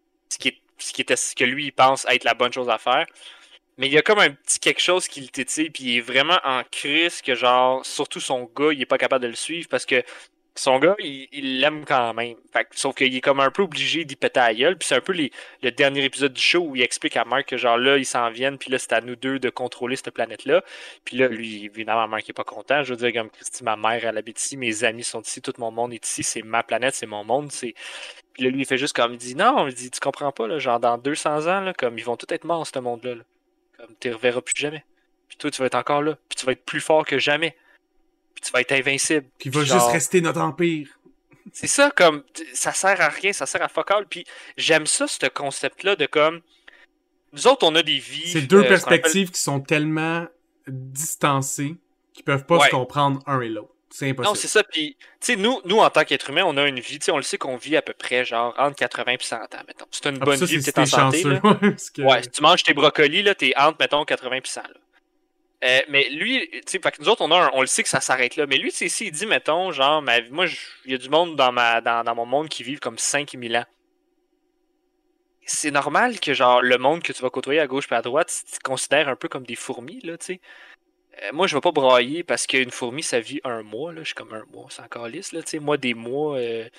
ce que lui, il pense être la bonne chose à faire. Mais il y a comme un petit quelque chose qui le tétille, puis il est vraiment en crise que genre, surtout son gars, il est pas capable de le suivre parce que son gars, il l'aime quand même. Fait sauf qu'il est comme un peu obligé d'y péter à la gueule. Puis c'est un peu le dernier épisode du show où il explique à Mark que genre là, ils s'en viennent, puis là, c'est à nous deux de contrôler cette planète-là. Puis là, lui, évidemment, Mark est pas content. Je veux dire, comme Christy, ma mère, elle habite ici, mes amis sont ici, tout mon monde est ici, c'est ma planète, c'est mon monde. Puis là, lui, il fait juste comme, il dit, non, il dit, tu comprends pas, là, genre dans 200 ans, là, comme ils vont tous être morts, ce monde-là. Là. Comme tu les reverras plus jamais. Puis toi, tu vas être encore là. Puis tu vas être plus fort que jamais. Puis tu vas être invincible. Puis il va juste rester notre empire. C'est ça, comme, ça sert à rien, ça sert à fuck all. Puis j'aime ça, ce concept-là de comme, nous autres, on a des vies. C'est deux perspectives qui sont tellement distancées qu'ils peuvent pas se comprendre un et l'autre. C'est impossible. Non, c'est ça. Puis, tu sais, nous, en tant qu'être humain, on a une vie. Tu sais, on le sait qu'on vit à peu près, genre, entre 80 et 100 ans, mettons. C'est une bonne vie, t'es en santé. Là. Ouais, si tu manges tes brocolis, là, t'es entre, mettons, 80 et 100. Là. Mais lui, tu sais, fait que nous autres, on le sait que ça s'arrête là. Mais lui, tu sais, s'il dit, mettons, genre, moi, il y a du monde dans mon monde qui vivent comme 5000 ans. C'est normal que, genre, le monde que tu vas côtoyer à gauche et à droite, tu te considères un peu comme des fourmis, là, tu sais. Moi, je vais pas brailler parce qu'une fourmi, ça vit un mois, là. Je suis comme un mois, c'est encore lisse, là, tu sais. Moi, des mois,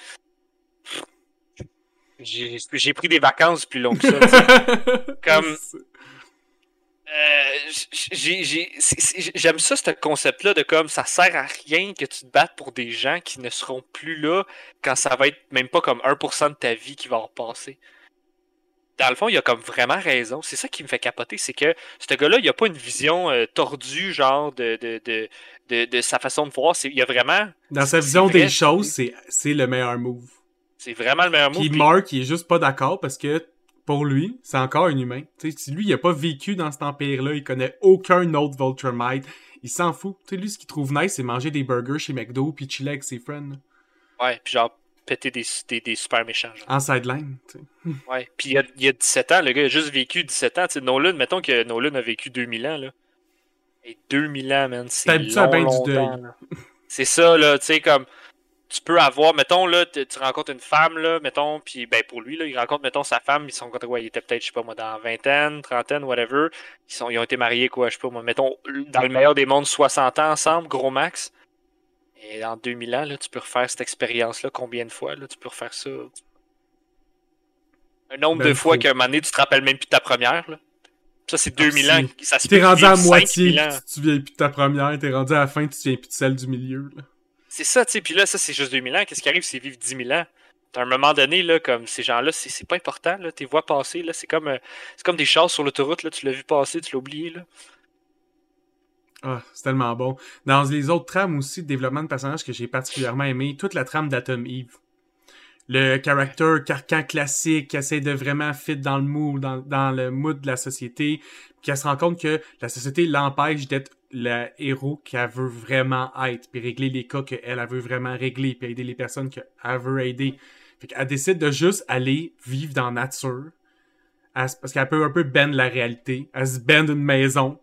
j'ai pris des vacances plus longues que ça, comme... j'aime ça, ce concept-là de comme ça sert à rien que tu te battes pour des gens qui ne seront plus là quand ça va être même pas comme 1% de ta vie qui va repasser. Dans le fond, il a comme vraiment raison. C'est ça qui me fait capoter, c'est que ce gars-là, il a pas une vision tordue, genre, de sa façon de voir. Il y a vraiment... Dans sa vision des choses, c'est le meilleur move. C'est vraiment le meilleur move. Puis Mark, il est juste pas d'accord parce que pour lui, c'est encore un humain. T'sais, si lui, il a pas vécu dans cet empire-là, il connaît aucun autre Viltrumite, il s'en fout. T'sais, lui, ce qu'il trouve nice, c'est manger des burgers chez McDo puis chiller avec ses friends. Ouais, puis genre péter des super méchants. Genre. En sideline, tu sais. Ouais, puis il y a 17 ans, le gars a juste vécu 17 ans. T'sais, Nolan, mettons que Nolan a vécu 2000 ans, là. Et 2000 ans, man, c'est longtemps, là. C'est ça, là, tu sais, comme... Tu peux avoir, mettons, là, tu rencontres une femme, là, mettons, puis ben pour lui, là, il rencontre, mettons, sa femme, ils sont ouais, il était peut-être, je sais pas moi, dans vingtaine, trentaine, whatever. Ils ont été mariés, quoi, je sais pas moi, mettons, dans le meilleur des mondes, 60 ans ensemble, gros max. Et en 2000 ans, là, tu peux refaire cette expérience-là combien de fois, là, tu peux refaire ça. Un nombre de fois qu'à un moment donné, tu te rappelles même plus de ta première, là. Ça, c'est 2000 ans, ça se t'es rendu à moitié, tu te souviens plus de ta première, t'es rendu à la fin, tu te souviens plus de celle du milieu, là. C'est ça, tu sais, puis là, ça, c'est juste 2000 ans. Qu'est-ce qui arrive s'ils vivent 10 000 ans? À un moment donné, là, comme ces gens-là, c'est pas important, là, tes voix passer, là, c'est comme des chars sur l'autoroute, là, tu l'as vu passer, tu l'as oublié, là. Ah, c'est tellement bon. Dans les autres trames aussi, de développement de personnages que j'ai particulièrement aimé, toute la trame d'Atom Eve. Le caractère carcan classique qui essaie de vraiment fit dans le mood, dans le mood de la société, qui se rend compte que la société l'empêche d'être le héros qu'elle veut vraiment être, puis régler les cas qu'elle veut vraiment régler, puis aider les personnes qu'elle veut aider. Fait qu'elle décide de juste aller vivre dans la nature, parce qu'elle peut un peu bend la réalité. Elle se bend une maison.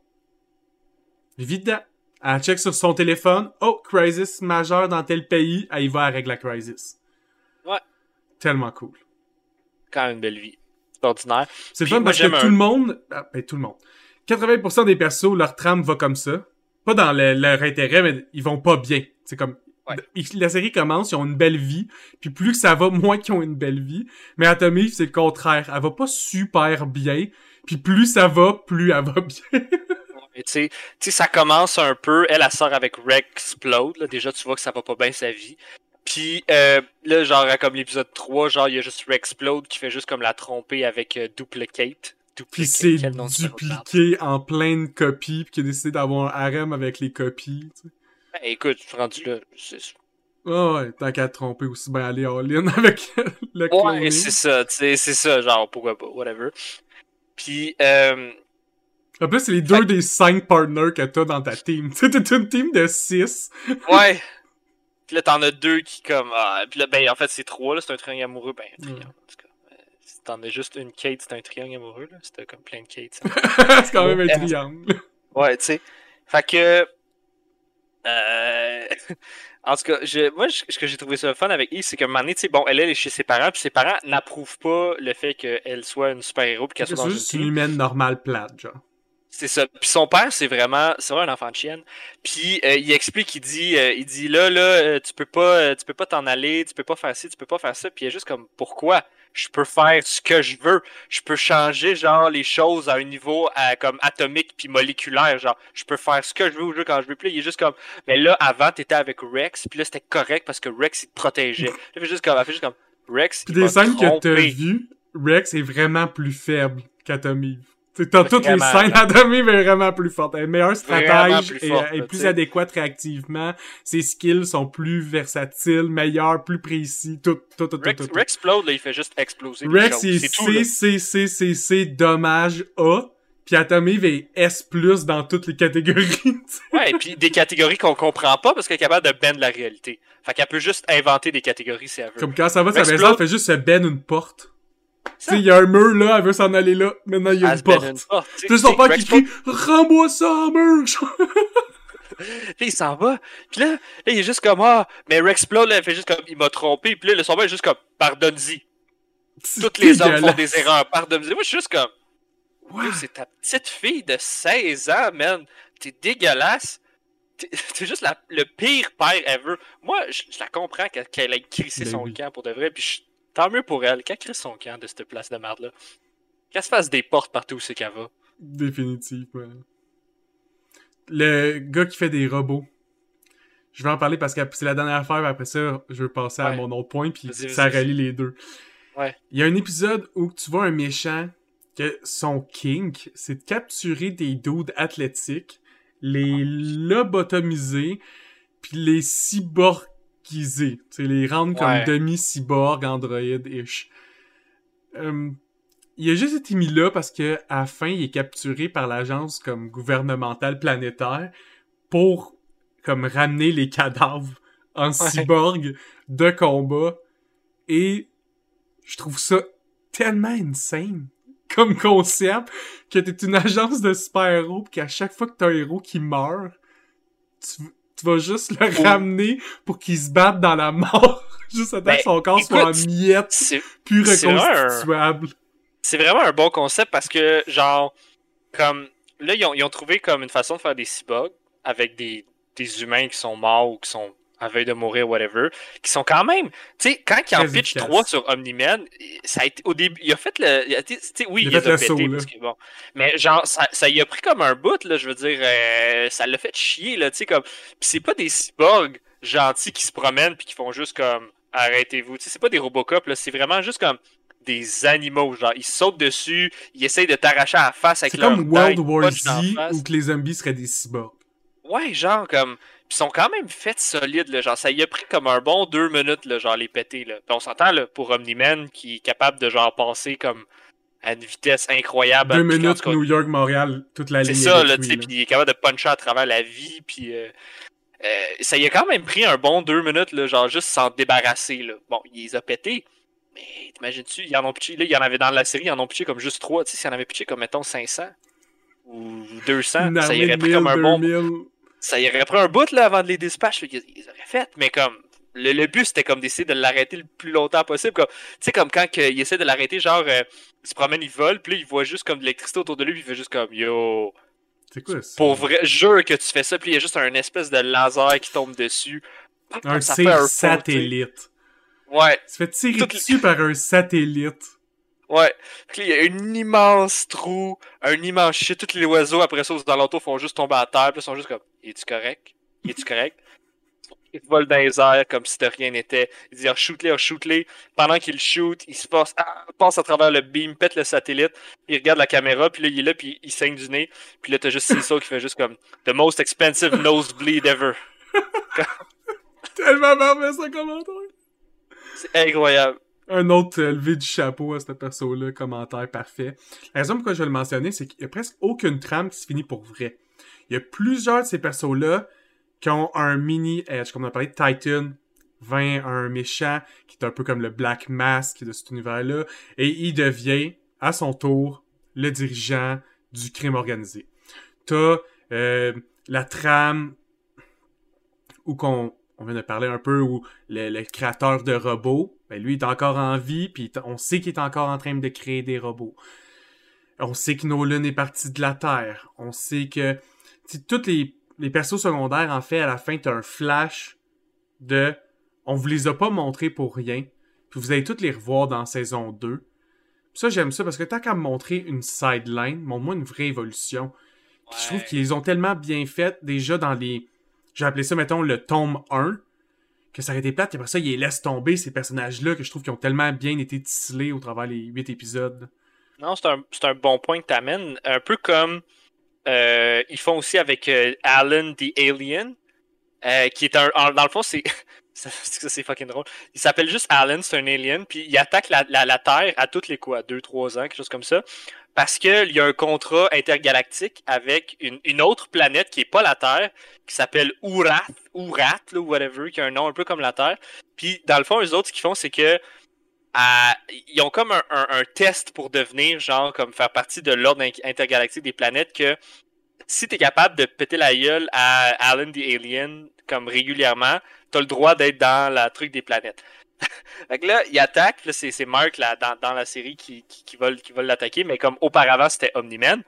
Vite dedans. Elle check sur son téléphone. Oh, crisis majeure dans tel pays. Elle y va, elle règle la crisis. Ouais. Tellement cool. Quand même une belle vie. C'est ordinaire. C'est le fun parce que tout le monde... tout le monde. 80% des persos, leur trame va comme ça. Pas dans leur intérêt, mais ils vont pas bien. C'est comme... Ouais. La série commence, ils ont une belle vie. Puis plus que ça va, moins qu'ils ont une belle vie. Mais Atom Eve, c'est le contraire. Elle va pas super bien. Puis plus ça va, plus elle va bien. Tu sais, ça commence un peu. Elle sort avec Rexplode. Là. Déjà, tu vois que ça va pas bien sa vie. Puis là, genre, comme l'épisode 3, genre, il y a juste Rexplode qui fait juste comme la tromper avec Duplicate. Puis c'est dupliqué en plein de copies, puis qui a décidé d'avoir un harem avec les copies. Tu sais. Ben, écoute, je suis rendu là. Oh, ouais, tant qu'à te tromper aussi bien aller all-in avec le cloning. Ouais, c'est ça, tu sais, c'est ça, genre, pourquoi pas, whatever. Puis, en plus, c'est les deux des 5 partners que t'as dans ta team. Tu sais, t'es une team de 6. Ouais. Puis là, t'en as 2 qui, comme... puis là, ben, en fait, c'est 3, là, c'est un triangle amoureux. Ben, un triangle, en tout cas. Si t'en as juste une Kate, c'est un triangle amoureux, là. C'était comme plein de Kate. C'est quand même un triangle. Ouais, tu sais. Fait que... en tout cas, ce que j'ai trouvé ça fun avec Eve, c'est qu'à un moment donné, tu sais, bon, elle est chez ses parents, puis ses parents n'approuvent pas le fait qu'elle soit une super-héros, puis qu'elle soit dans une team. C'est juste une humaine normale plate, genre. C'est ça. Puis son père, c'est vraiment un enfant de chienne. Puis il explique, il dit là, tu peux pas t'en aller, tu peux pas faire ci, tu peux pas faire ça. Puis il est juste comme, pourquoi? Je peux faire ce que je veux. Je peux changer genre les choses à un niveau comme atomique puis moléculaire. Genre, je peux faire ce que je veux au jeu quand je veux. Puis là, il est juste comme, mais là, avant, t'étais avec Rex. Puis là, c'était correct parce que Rex, il te protégeait. Elle fait juste comme, Rex, Puis il des m'a scènes que t'as trompé. vues, Rex est vraiment plus faible qu'Atomy. T'as toutes les Vraiment, scènes, Atomy est vraiment plus forte. Elle est meilleure vraiment stratège, plus et forte, est là, plus tu sais. adéquate réactivement. Ses skills sont plus versatiles, meilleurs, plus précis. Tout. Rex Explode, là, il fait juste exploser les Rex, choses. il est C'est tout, là. C, dommage A. Puis Atomy est S+, dans toutes les catégories. Ouais, et puis des catégories qu'on comprend pas parce qu'elle est capable de bend la réalité. Fait qu'elle peut juste inventer des catégories si elle veut. Comme quand ça va de sa Rex maison, elle Explode, fait juste se ben une porte. Tu ça, sais, il y a un mur là, elle veut s'en aller là. Maintenant, il y a elle une se bend porte. une porte. Puis son père qui Rex Explode, crie « Rends-moi ça en mur! » puis il s'en va. Puis là, il est juste comme, ah, mais Rex Explode, là, elle fait juste comme, il m'a trompé. Puis là, le son père est juste comme, pardonne-y. Toutes les hommes font des erreurs, pardonne-y. Moi, je suis juste comme, yo, c'est ta petite fille de 16 ans, man. T'es dégueulasse. T'es juste le pire père ever. Moi, je la comprends qu'elle ait crissé Ben son oui. camp pour de vrai, puis tant mieux pour elle. Qu'elle crisse son camp de cette place de merde-là. Qu'elle se fasse des portes partout où c'est qu'elle va. Définitivement. Le gars qui fait des robots. Je vais en parler parce que c'est la dernière affaire, mais après ça, je veux passer à Ouais. mon autre point, puis Vas-y, ça vas-y. relie les deux. Ouais. Il y a un épisode où tu vois un méchant que son kink, c'est de capturer des dudes athlétiques, les lobotomiser, puis les cyborgiser. Tu sais, les rendre comme Ouais. demi-cyborg, android-ish. Il a juste été mis là parce que à la fin, il est capturé par l'agence comme gouvernementale planétaire pour comme ramener les cadavres en cyborg de combat. Et je trouve ça tellement insane comme concept que t'es une agence de super-héros pis qu'à chaque fois que t'as un héros qui meurt, tu vas juste le ramener pour qu'il se batte dans la mort. Juste à temps que son corps soit en miettes, plus reconstituable. C'est vraiment un bon concept parce que, genre, comme, là, ils ont trouvé comme une façon de faire des cyborgs avec des humains qui sont morts ou qui sont à veille de mourir, whatever, qui sont quand même, tu sais, quand il en pitch 3 sur Omni-Man, ça a été, au début, il a fait le, tu sais, oui, il les a pétés, parce que bon, mais genre, ça y a pris comme un bout, là, je veux dire, ça l'a fait chier, là, tu sais, comme, pis c'est pas des cyborgs gentils qui se promènent puis qui font juste comme, arrêtez-vous, tu sais, c'est pas des Robocop, là, c'est vraiment juste comme des animaux, genre, ils sautent dessus, ils essayent de t'arracher à la face avec leur dents. C'est comme World War Z, où que les zombies seraient des cyborgs. Ouais, genre, comme, ils sont quand même faits solides, là, genre, ça y a pris comme un bon 2 minutes, là, genre, les péter, là. Puis on s'entend, là, pour Omni-Man, qui est capable de, genre, passer, comme, à une vitesse incroyable. 2 minutes, New York, Montréal, toute la ligne. C'est ça, là, tu sais, puis il est capable de puncher à travers la vie, puis ça y a quand même pris un bon 2 minutes, là, genre, juste s'en débarrasser, là. Bon, il les a pétés, mais t'imagines-tu, ils en ont pitché, là, il y en avait dans la série, ils en ont pitché comme juste 3, tu sais, s'il y en avait pitché comme, mettons, 500 ou 200, ça y aurait pris comme un bon... Ça y aurait pris un bout là avant de les dispatcher, ils auraient fait, mais comme le but c'était comme d'essayer de l'arrêter le plus longtemps possible, comme tu sais comme quand il essaie de l'arrêter, genre il se promène, il vole, puis là il voit juste comme de l'électricité autour de lui, puis il fait juste comme yo. C'est quoi ça? Pour vrai, jure que tu fais ça, puis il y a juste un espèce de laser qui tombe dessus. Un tir satellite. Ouais. Tu fais tirer dessus par un satellite. Ouais. Puis il y a un immense trou, un immense shit. Tous les oiseaux, après ça, aux alentours, font juste tomber à terre. Puis ils sont juste comme, es-tu correct? Es-tu correct? Ils volent dans les airs comme si de rien n'était. Ils disent, shoot-les. Pendant qu'ils shoot, il se passe à travers le beam, pète le satellite. Il regarde la caméra, puis là, il est là, puis il saigne du nez. Puis là, t'as juste Cecil qui fait juste comme, the most expensive nosebleed ever. Tellement parfait, ce commentaire. C'est incroyable. Un autre levé du chapeau à ce perso-là, commentaire parfait. La raison pourquoi je vais le mentionner, c'est qu'il y a presque aucune trame qui se finit pour vrai. Il y a plusieurs de ces persos-là qui ont un mini edge, comme on a parlé de Titan, 20, un méchant qui est un peu comme le Black Mask de cet univers-là, et il devient, à son tour, le dirigeant du crime organisé. T'as la trame où on vient de parler un peu, où le créateur de robots, ben lui, il est encore en vie, puis on sait qu'il est encore en train de créer des robots. On sait que Nolan est parti de la Terre. On sait que... tous les persos secondaires, en fait, à la fin, t'as un flash de... On vous les a pas montrés pour rien. Puis vous allez tous les revoir dans saison 2. Puis ça, j'aime ça, parce que tant qu'à me montrer une sideline, montre-moi une vraie évolution. Puis je trouve qu'ils ont tellement bien fait, déjà dans les... J'ai appelé ça, mettons, le tome 1, que ça aurait été plate, et après ça, ils les laissent tomber, ces personnages-là, que je trouve qu'ils ont tellement bien été tisselés au travers les 8 épisodes. Non, c'est un bon point que tu amènes. Un peu comme ils font aussi avec Alan the Alien, qui est dans le fond, c'est c'est fucking drôle. Il s'appelle juste Alan, c'est un alien, puis il attaque la Terre à toutes les quoi, 2-3 ans, quelque chose comme ça, parce qu'il y a un contrat intergalactique avec une autre planète qui est pas la Terre, qui s'appelle Urat, là, whatever, qui a un nom un peu comme la Terre. Puis dans le fond, eux autres, ce qu'ils font, c'est que ils ont comme un test pour devenir, genre, comme faire partie de l'ordre intergalactique des planètes, que si t'es capable de péter la gueule à Alan the Alien, comme régulièrement, t'as le droit d'être dans la truc des planètes. Fait que là, il attaque, là, c'est Mark là, dans la série qui veulent l'attaquer, mais comme auparavant, c'était Omni-Man.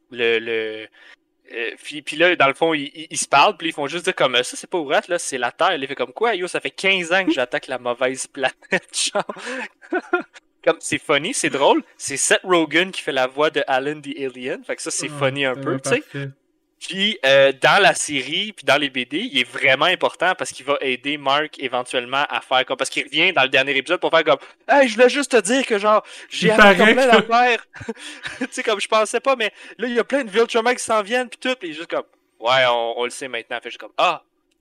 Puis là, dans le fond, ils se parlent, puis ils font juste dire comme ça, c'est pas Urat, là, c'est la Terre. Il fait comme quoi, yo, ça fait 15 ans que j'attaque la mauvaise planète, genre. Comme c'est funny, c'est drôle. C'est Seth Rogen qui fait la voix de Alan the Alien. Fait que ça, c'est funny un peu, tu sais. Puis dans la série, puis dans les BD, il est vraiment important parce qu'il va aider Mark éventuellement à faire comme... Parce qu'il revient dans le dernier épisode pour faire comme « Hey, je voulais juste te dire que genre, j'ai appris comme plein d'affaires. » Tu sais, comme je pensais pas, mais là, il y a plein de Viltrumite qui s'en viennent, puis tout. Puis il est juste comme « Ouais, on le sait maintenant. » Fait juste comme « Ah!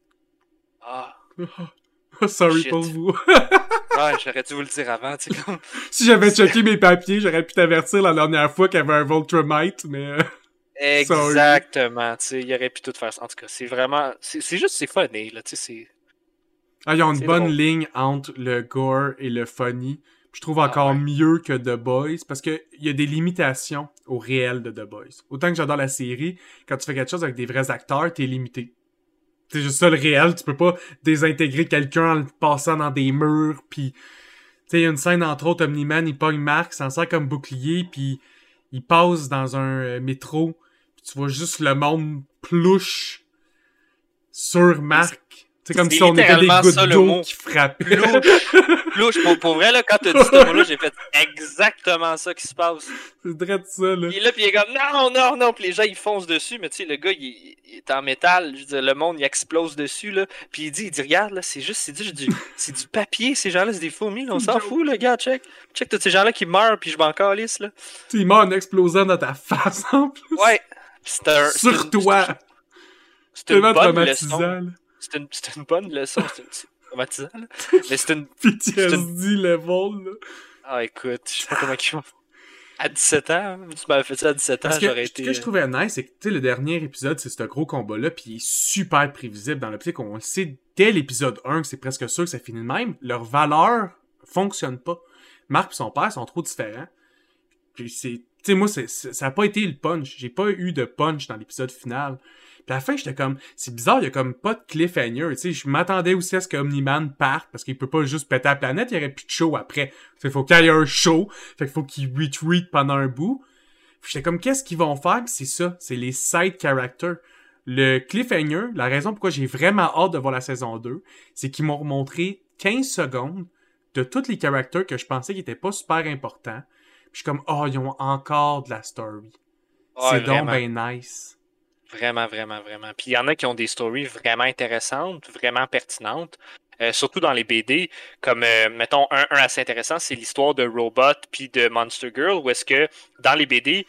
Sorry Shit. pour vous. Ouais, j'aurais dû vous le dire avant, tu sais, comme... Si j'avais checké mes papiers, j'aurais pu t'avertir la dernière fois qu'il y avait un Viltrumite, mais... Exactement, tu sais, il aurait pu tout faire ça. En tout cas, c'est vraiment... C'est juste, c'est funny, là, tu sais, c'est... Ah, ils ont une bonne drôle. ligne entre le gore et le funny. Je trouve encore mieux que The Boys, parce que il y a des limitations au réel de The Boys. Autant que j'adore la série, quand tu fais quelque chose avec des vrais acteurs, t'es limité. C'est juste ça le réel, tu peux pas désintégrer quelqu'un en le passant dans des murs, pis... Tu sais, il y a une scène, entre autres, Omni-Man, il pogne Mark, s'en sert comme bouclier, puis il passe dans un métro, puis tu vois juste le monde plouche sur Mark. C'est comme si on était des gouttes d'eau qui frappaient. Plouche. Pour vrai, là, quand t'as dit ce mot-là, j'ai fait exactement ça qui se passe. C'est vrai de ça, là. Puis là, puis il est comme non, puis les gens ils foncent dessus, mais tu sais, le gars il est en métal, je veux dire, le monde il explose dessus, là. Puis il dit regarde, là, c'est du papier, ces gens-là, c'est des fourmis, là, on s'en fout, le gars, check tous ces gens-là qui meurent, puis je m'en calisse, là. Tu sais, il meurt en explosant dans ta face, en plus. Ouais. Sur toi. C'est tellement traumatisant, là. C'est une bonne leçon, c'est traumatisant, là. Mais c'est une... PTSD level, là. Ah, écoute, je sais pas comment ils font. À 17 ans, tu m'avais fait ça à 17 ans, j'aurais été... Ce que je trouvais nice, c'est que, tu sais, le dernier épisode, c'est ce gros combat-là, puis il est super prévisible dans l'optique qu'on le sait dès l'épisode 1 que c'est presque sûr que ça finit de même. Leur valeur fonctionne pas. Marc et son père sont trop différents. Puis c'est... Tu sais, moi, ça a pas été le punch. J'ai pas eu de punch dans l'épisode final. Puis à la fin, j'étais comme... C'est bizarre, il y a comme pas de cliffhanger. Tu sais, je m'attendais aussi à ce que Omni-Man parte, parce qu'il peut pas juste péter la planète, il y aurait plus de show après. Il faut qu'il y ait un show. Fait qu'il faut qu'il retreat pendant un bout. Puis j'étais comme, qu'est-ce qu'ils vont faire? Puis c'est ça, c'est les side characters. Le cliffhanger, la raison pourquoi j'ai vraiment hâte de voir la saison 2, c'est qu'ils m'ont montré 15 secondes de tous les characters que je pensais qui étaient pas super importants. Puis je suis comme, oh, ils ont encore de la story. Oh, c'est donc ben nice. Vraiment. Puis il y en a qui ont des stories vraiment intéressantes, vraiment pertinentes. Surtout dans les BD, comme, mettons, un assez intéressant, c'est l'histoire de Robot puis de Monster Girl, où est-ce que, dans les BD,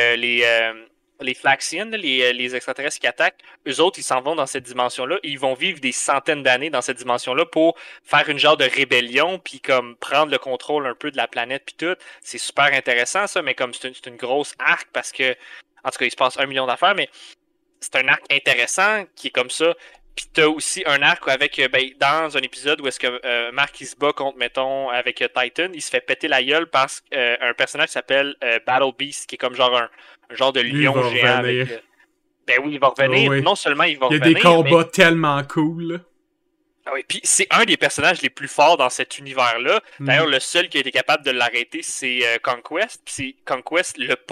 les Flaxians, les extraterrestres qui attaquent, eux autres, ils s'en vont dans cette dimension-là, et ils vont vivre des centaines d'années dans cette dimension-là pour faire une genre de rébellion, puis comme prendre le contrôle un peu de la planète, puis tout. C'est super intéressant, ça, mais comme c'est une grosse arc, parce que, en tout cas, il se passe 1 million d'affaires, mais c'est un arc intéressant qui est comme ça. Puis t'as aussi un arc avec, dans un épisode où est-ce que Mark il se bat contre, mettons, avec Titan, il se fait péter la gueule parce qu'un personnage qui s'appelle Battle Beast, qui est comme genre un genre de lion géant. Avec, ben oui, il va revenir. Non seulement il va revenir. Il y a des combats tellement cool. Ah oui, puis c'est un des personnages les plus forts dans cet univers-là. D'ailleurs, le seul qui a été capable de l'arrêter, c'est Conquest. Puis Conquest le porte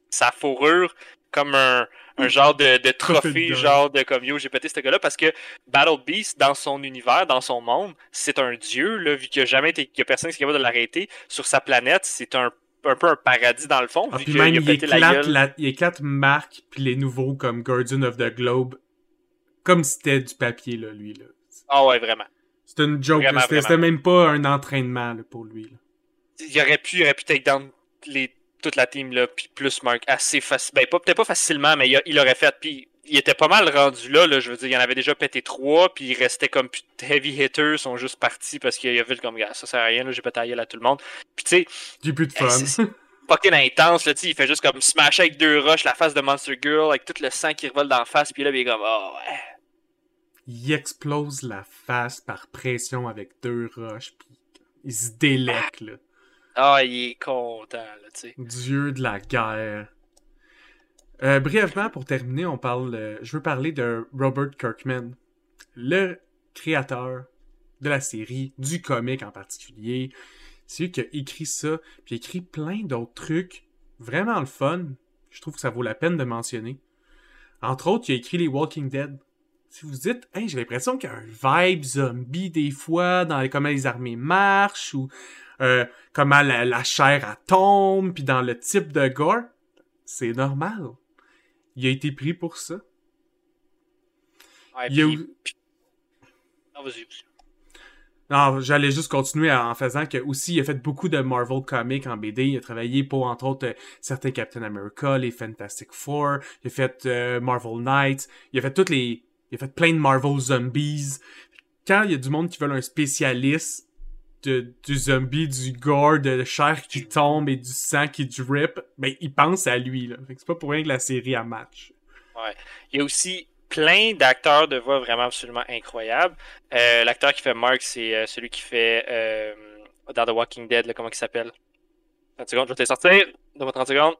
sa fourrure comme un genre de trophée, genre de comme yo, j'ai pété ce gars-là, parce que Battle Beast, dans son univers, dans son monde, c'est un dieu, là, vu qu'il n'y a jamais été, qu'il y a personne qui est capable de l'arrêter. Sur sa planète, c'est un peu un paradis dans le fond, vu qu'il a pété la gueule. Il éclate Mark puis les nouveaux comme Guardian of the Globe comme si c'était du papier, là, lui, là. Ah ouais, vraiment. C'était une joke, c'était même pas un entraînement là, pour lui. Là. Il aurait pu take down toute la team, là, puis plus Mark assez facilement. Ben, peut-être pas facilement, mais il l'aurait fait. Puis il était pas mal rendu là, je veux dire, il en avait déjà pété 3, puis il restait comme plus heavy hitters, sont juste partis parce qu'il a vu comme, gars, ça sert à rien, là, j'ai pété à gueule à tout le monde. Puis tu sais. J'ai plus de fun. C'est fucking intense, là, tu sais, il fait juste comme smash avec 2 rushs, la face de Monster Girl, avec tout le sang qui revole dans la face, puis là, il est comme, oh ouais. Il explose la face par pression avec 2 rushs, puis il se délecte, là. Ah, il est content, là, tu sais. Dieu de la guerre. Brièvement, pour terminer, je veux parler de Robert Kirkman, le créateur de la série, du comic en particulier. C'est lui qui a écrit ça, puis il a écrit plein d'autres trucs vraiment le fun. Je trouve que ça vaut la peine de mentionner. Entre autres, il a écrit les Walking Dead. Si vous dites, hey, j'ai l'impression qu'il y a un vibe zombie des fois, dans comment les armées marchent, ou comment la chair elle tombe, puis dans le type de gore, c'est normal. Il a été pris pour ça. Ouais, Non, vas-y. Non, j'allais juste continuer en faisant que aussi il a fait beaucoup de Marvel Comics en BD. Il a travaillé pour, entre autres, certains Captain America, les Fantastic Four. Il a fait Marvel Knights. Il a fait plein de Marvel Zombies. Quand il y a du monde qui veut un spécialiste du zombie, du gore, de chair qui tombe et du sang qui drip, ben il pense à lui, là. Fait que c'est pas pour rien que la série a match. Ouais. Il y a aussi plein d'acteurs de voix vraiment absolument incroyables. L'acteur qui fait Mark, c'est celui qui fait dans The Walking Dead, là, comment il s'appelle? 30 secondes, je vais te les sortir. Donne-moi 30 secondes.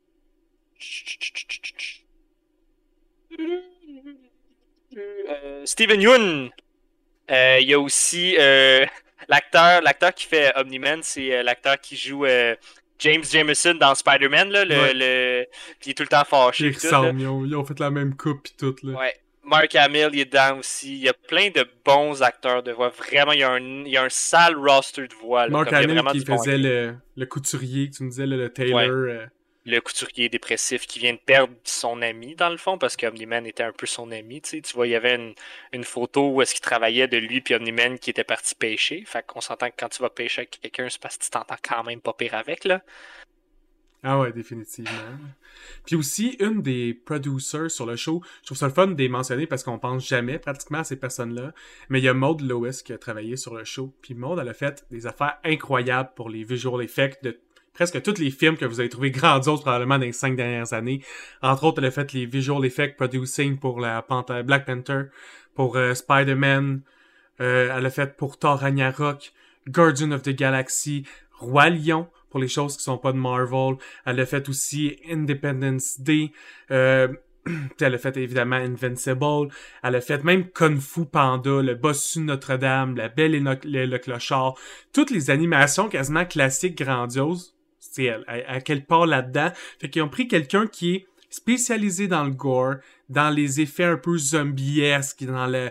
Steven Yeun. Il y a aussi l'acteur qui fait Omni-Man, c'est l'acteur qui joue James Jameson dans Spider-Man, là, puis il est tout le temps fâché. Ils ressemblent, ils ont fait la même coupe pis tout, là. Ouais. Mark Hamill, il est dedans aussi. Il y a plein de bons acteurs de voix. Vraiment, il y a un sale roster de voix. Là, Mark Hamill qui faisait le couturier, que tu me disais, le Taylor. Ouais. Le couturier dépressif qui vient de perdre son ami, dans le fond, parce que Omni-Man était un peu son ami. Tu vois, il y avait une photo où est-ce qu'il travaillait de lui puis Omni-Man qui était parti pêcher. Fait qu'on s'entend que quand tu vas pêcher avec quelqu'un, c'est parce que tu t'entends quand même pas pire avec, là. Ah ouais, définitivement. Puis aussi, une des producers sur le show, je trouve ça le fun de les mentionner parce qu'on pense jamais pratiquement à ces personnes-là, mais il y a Maud Lewis qui a travaillé sur le show. Puis Maud, elle a fait des affaires incroyables pour les visual effects de presque tous les films que vous avez trouvés grandioses probablement dans les 5 dernières années. Entre autres, elle a fait les visual effects producing pour Black Panther, pour Spider-Man, elle a fait pour Thor Ragnarok, Guardian of the Galaxy, Roi Lion, pour les choses qui sont pas de Marvel. Elle a fait aussi Independence Day. Elle a fait évidemment Invincible. Elle a fait même Kung Fu Panda, le Bossu de Notre-Dame, La Belle et le Clochard. Toutes les animations quasiment classiques, grandioses, c'est elle. À quelle part là-dedans. Fait qu'ils ont pris quelqu'un qui est spécialisé dans le gore, dans les effets un peu zombiesques, dans le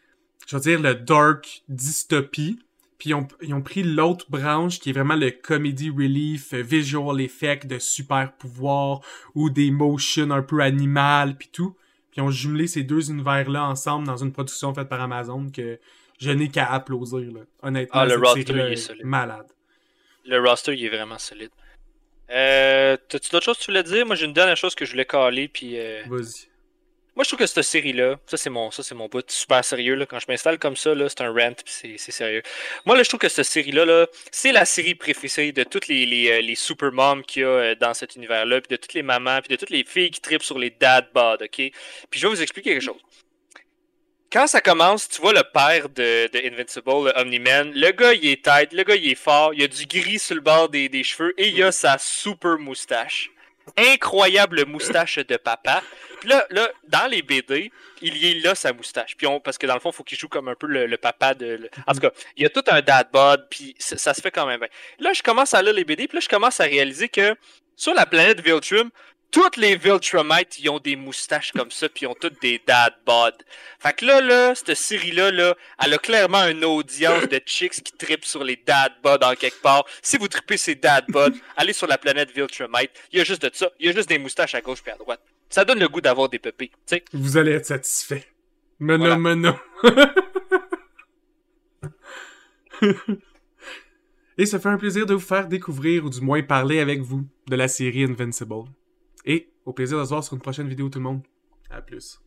dark dystopie. Puis ils ont pris l'autre branche qui est vraiment le comedy relief, visual effect de super pouvoirs ou des motions un peu animales puis tout. Puis ils ont jumelé ces deux univers-là ensemble dans une production faite par Amazon que je n'ai qu'à applaudir, là. Honnêtement, le roster, il est solide. Malade. Le roster, il est vraiment solide. T'as-tu d'autres choses que tu voulais dire? Moi, j'ai une dernière chose que je voulais caler, puis... Vas-y. Moi, je trouve que cette série-là, ça c'est mon bout super sérieux, là. Quand je m'installe comme ça, là, c'est un rant, puis c'est sérieux. Moi, là, je trouve que cette série-là, là, c'est la série préférée de toutes les super moms qu'il y a dans cet univers-là, puis de toutes les mamans, puis de toutes les filles qui trippent sur les dad bod, ok? Puis je vais vous expliquer quelque chose. Quand ça commence, tu vois le père de Invincible, le Omni-Man, le gars il est tête, le gars il est fort, il a du gris sur le bord des cheveux, et il a sa super moustache. Incroyable moustache de papa. Puis là, dans les BD, il y est là sa moustache. Puis parce que dans le fond, il faut qu'il joue comme un peu le papa de... En tout cas, il y a tout un dad bod, puis ça se fait quand même bien. Là, je commence à lire les BD, puis là, je commence à réaliser que sur la planète Viltrum, Toutes les Viltrumites, ils ont des moustaches comme ça, puis ils ont toutes des dad bod. Fait que là, cette série-là, là, elle a clairement une audience de chicks qui trippent sur les dad bod en quelque part. Si vous trippez ces dad bod, allez sur la planète Viltrumite. Il y a juste de ça. Il y a juste des moustaches à gauche puis à droite. Ça donne le goût d'avoir des pépés, tu sais. Vous allez être satisfait. Mais Voilà. non. Et ça fait un plaisir de vous faire découvrir, ou du moins parler avec vous, de la série Invincible. Et au plaisir de se voir sur une prochaine vidéo tout le monde. À plus.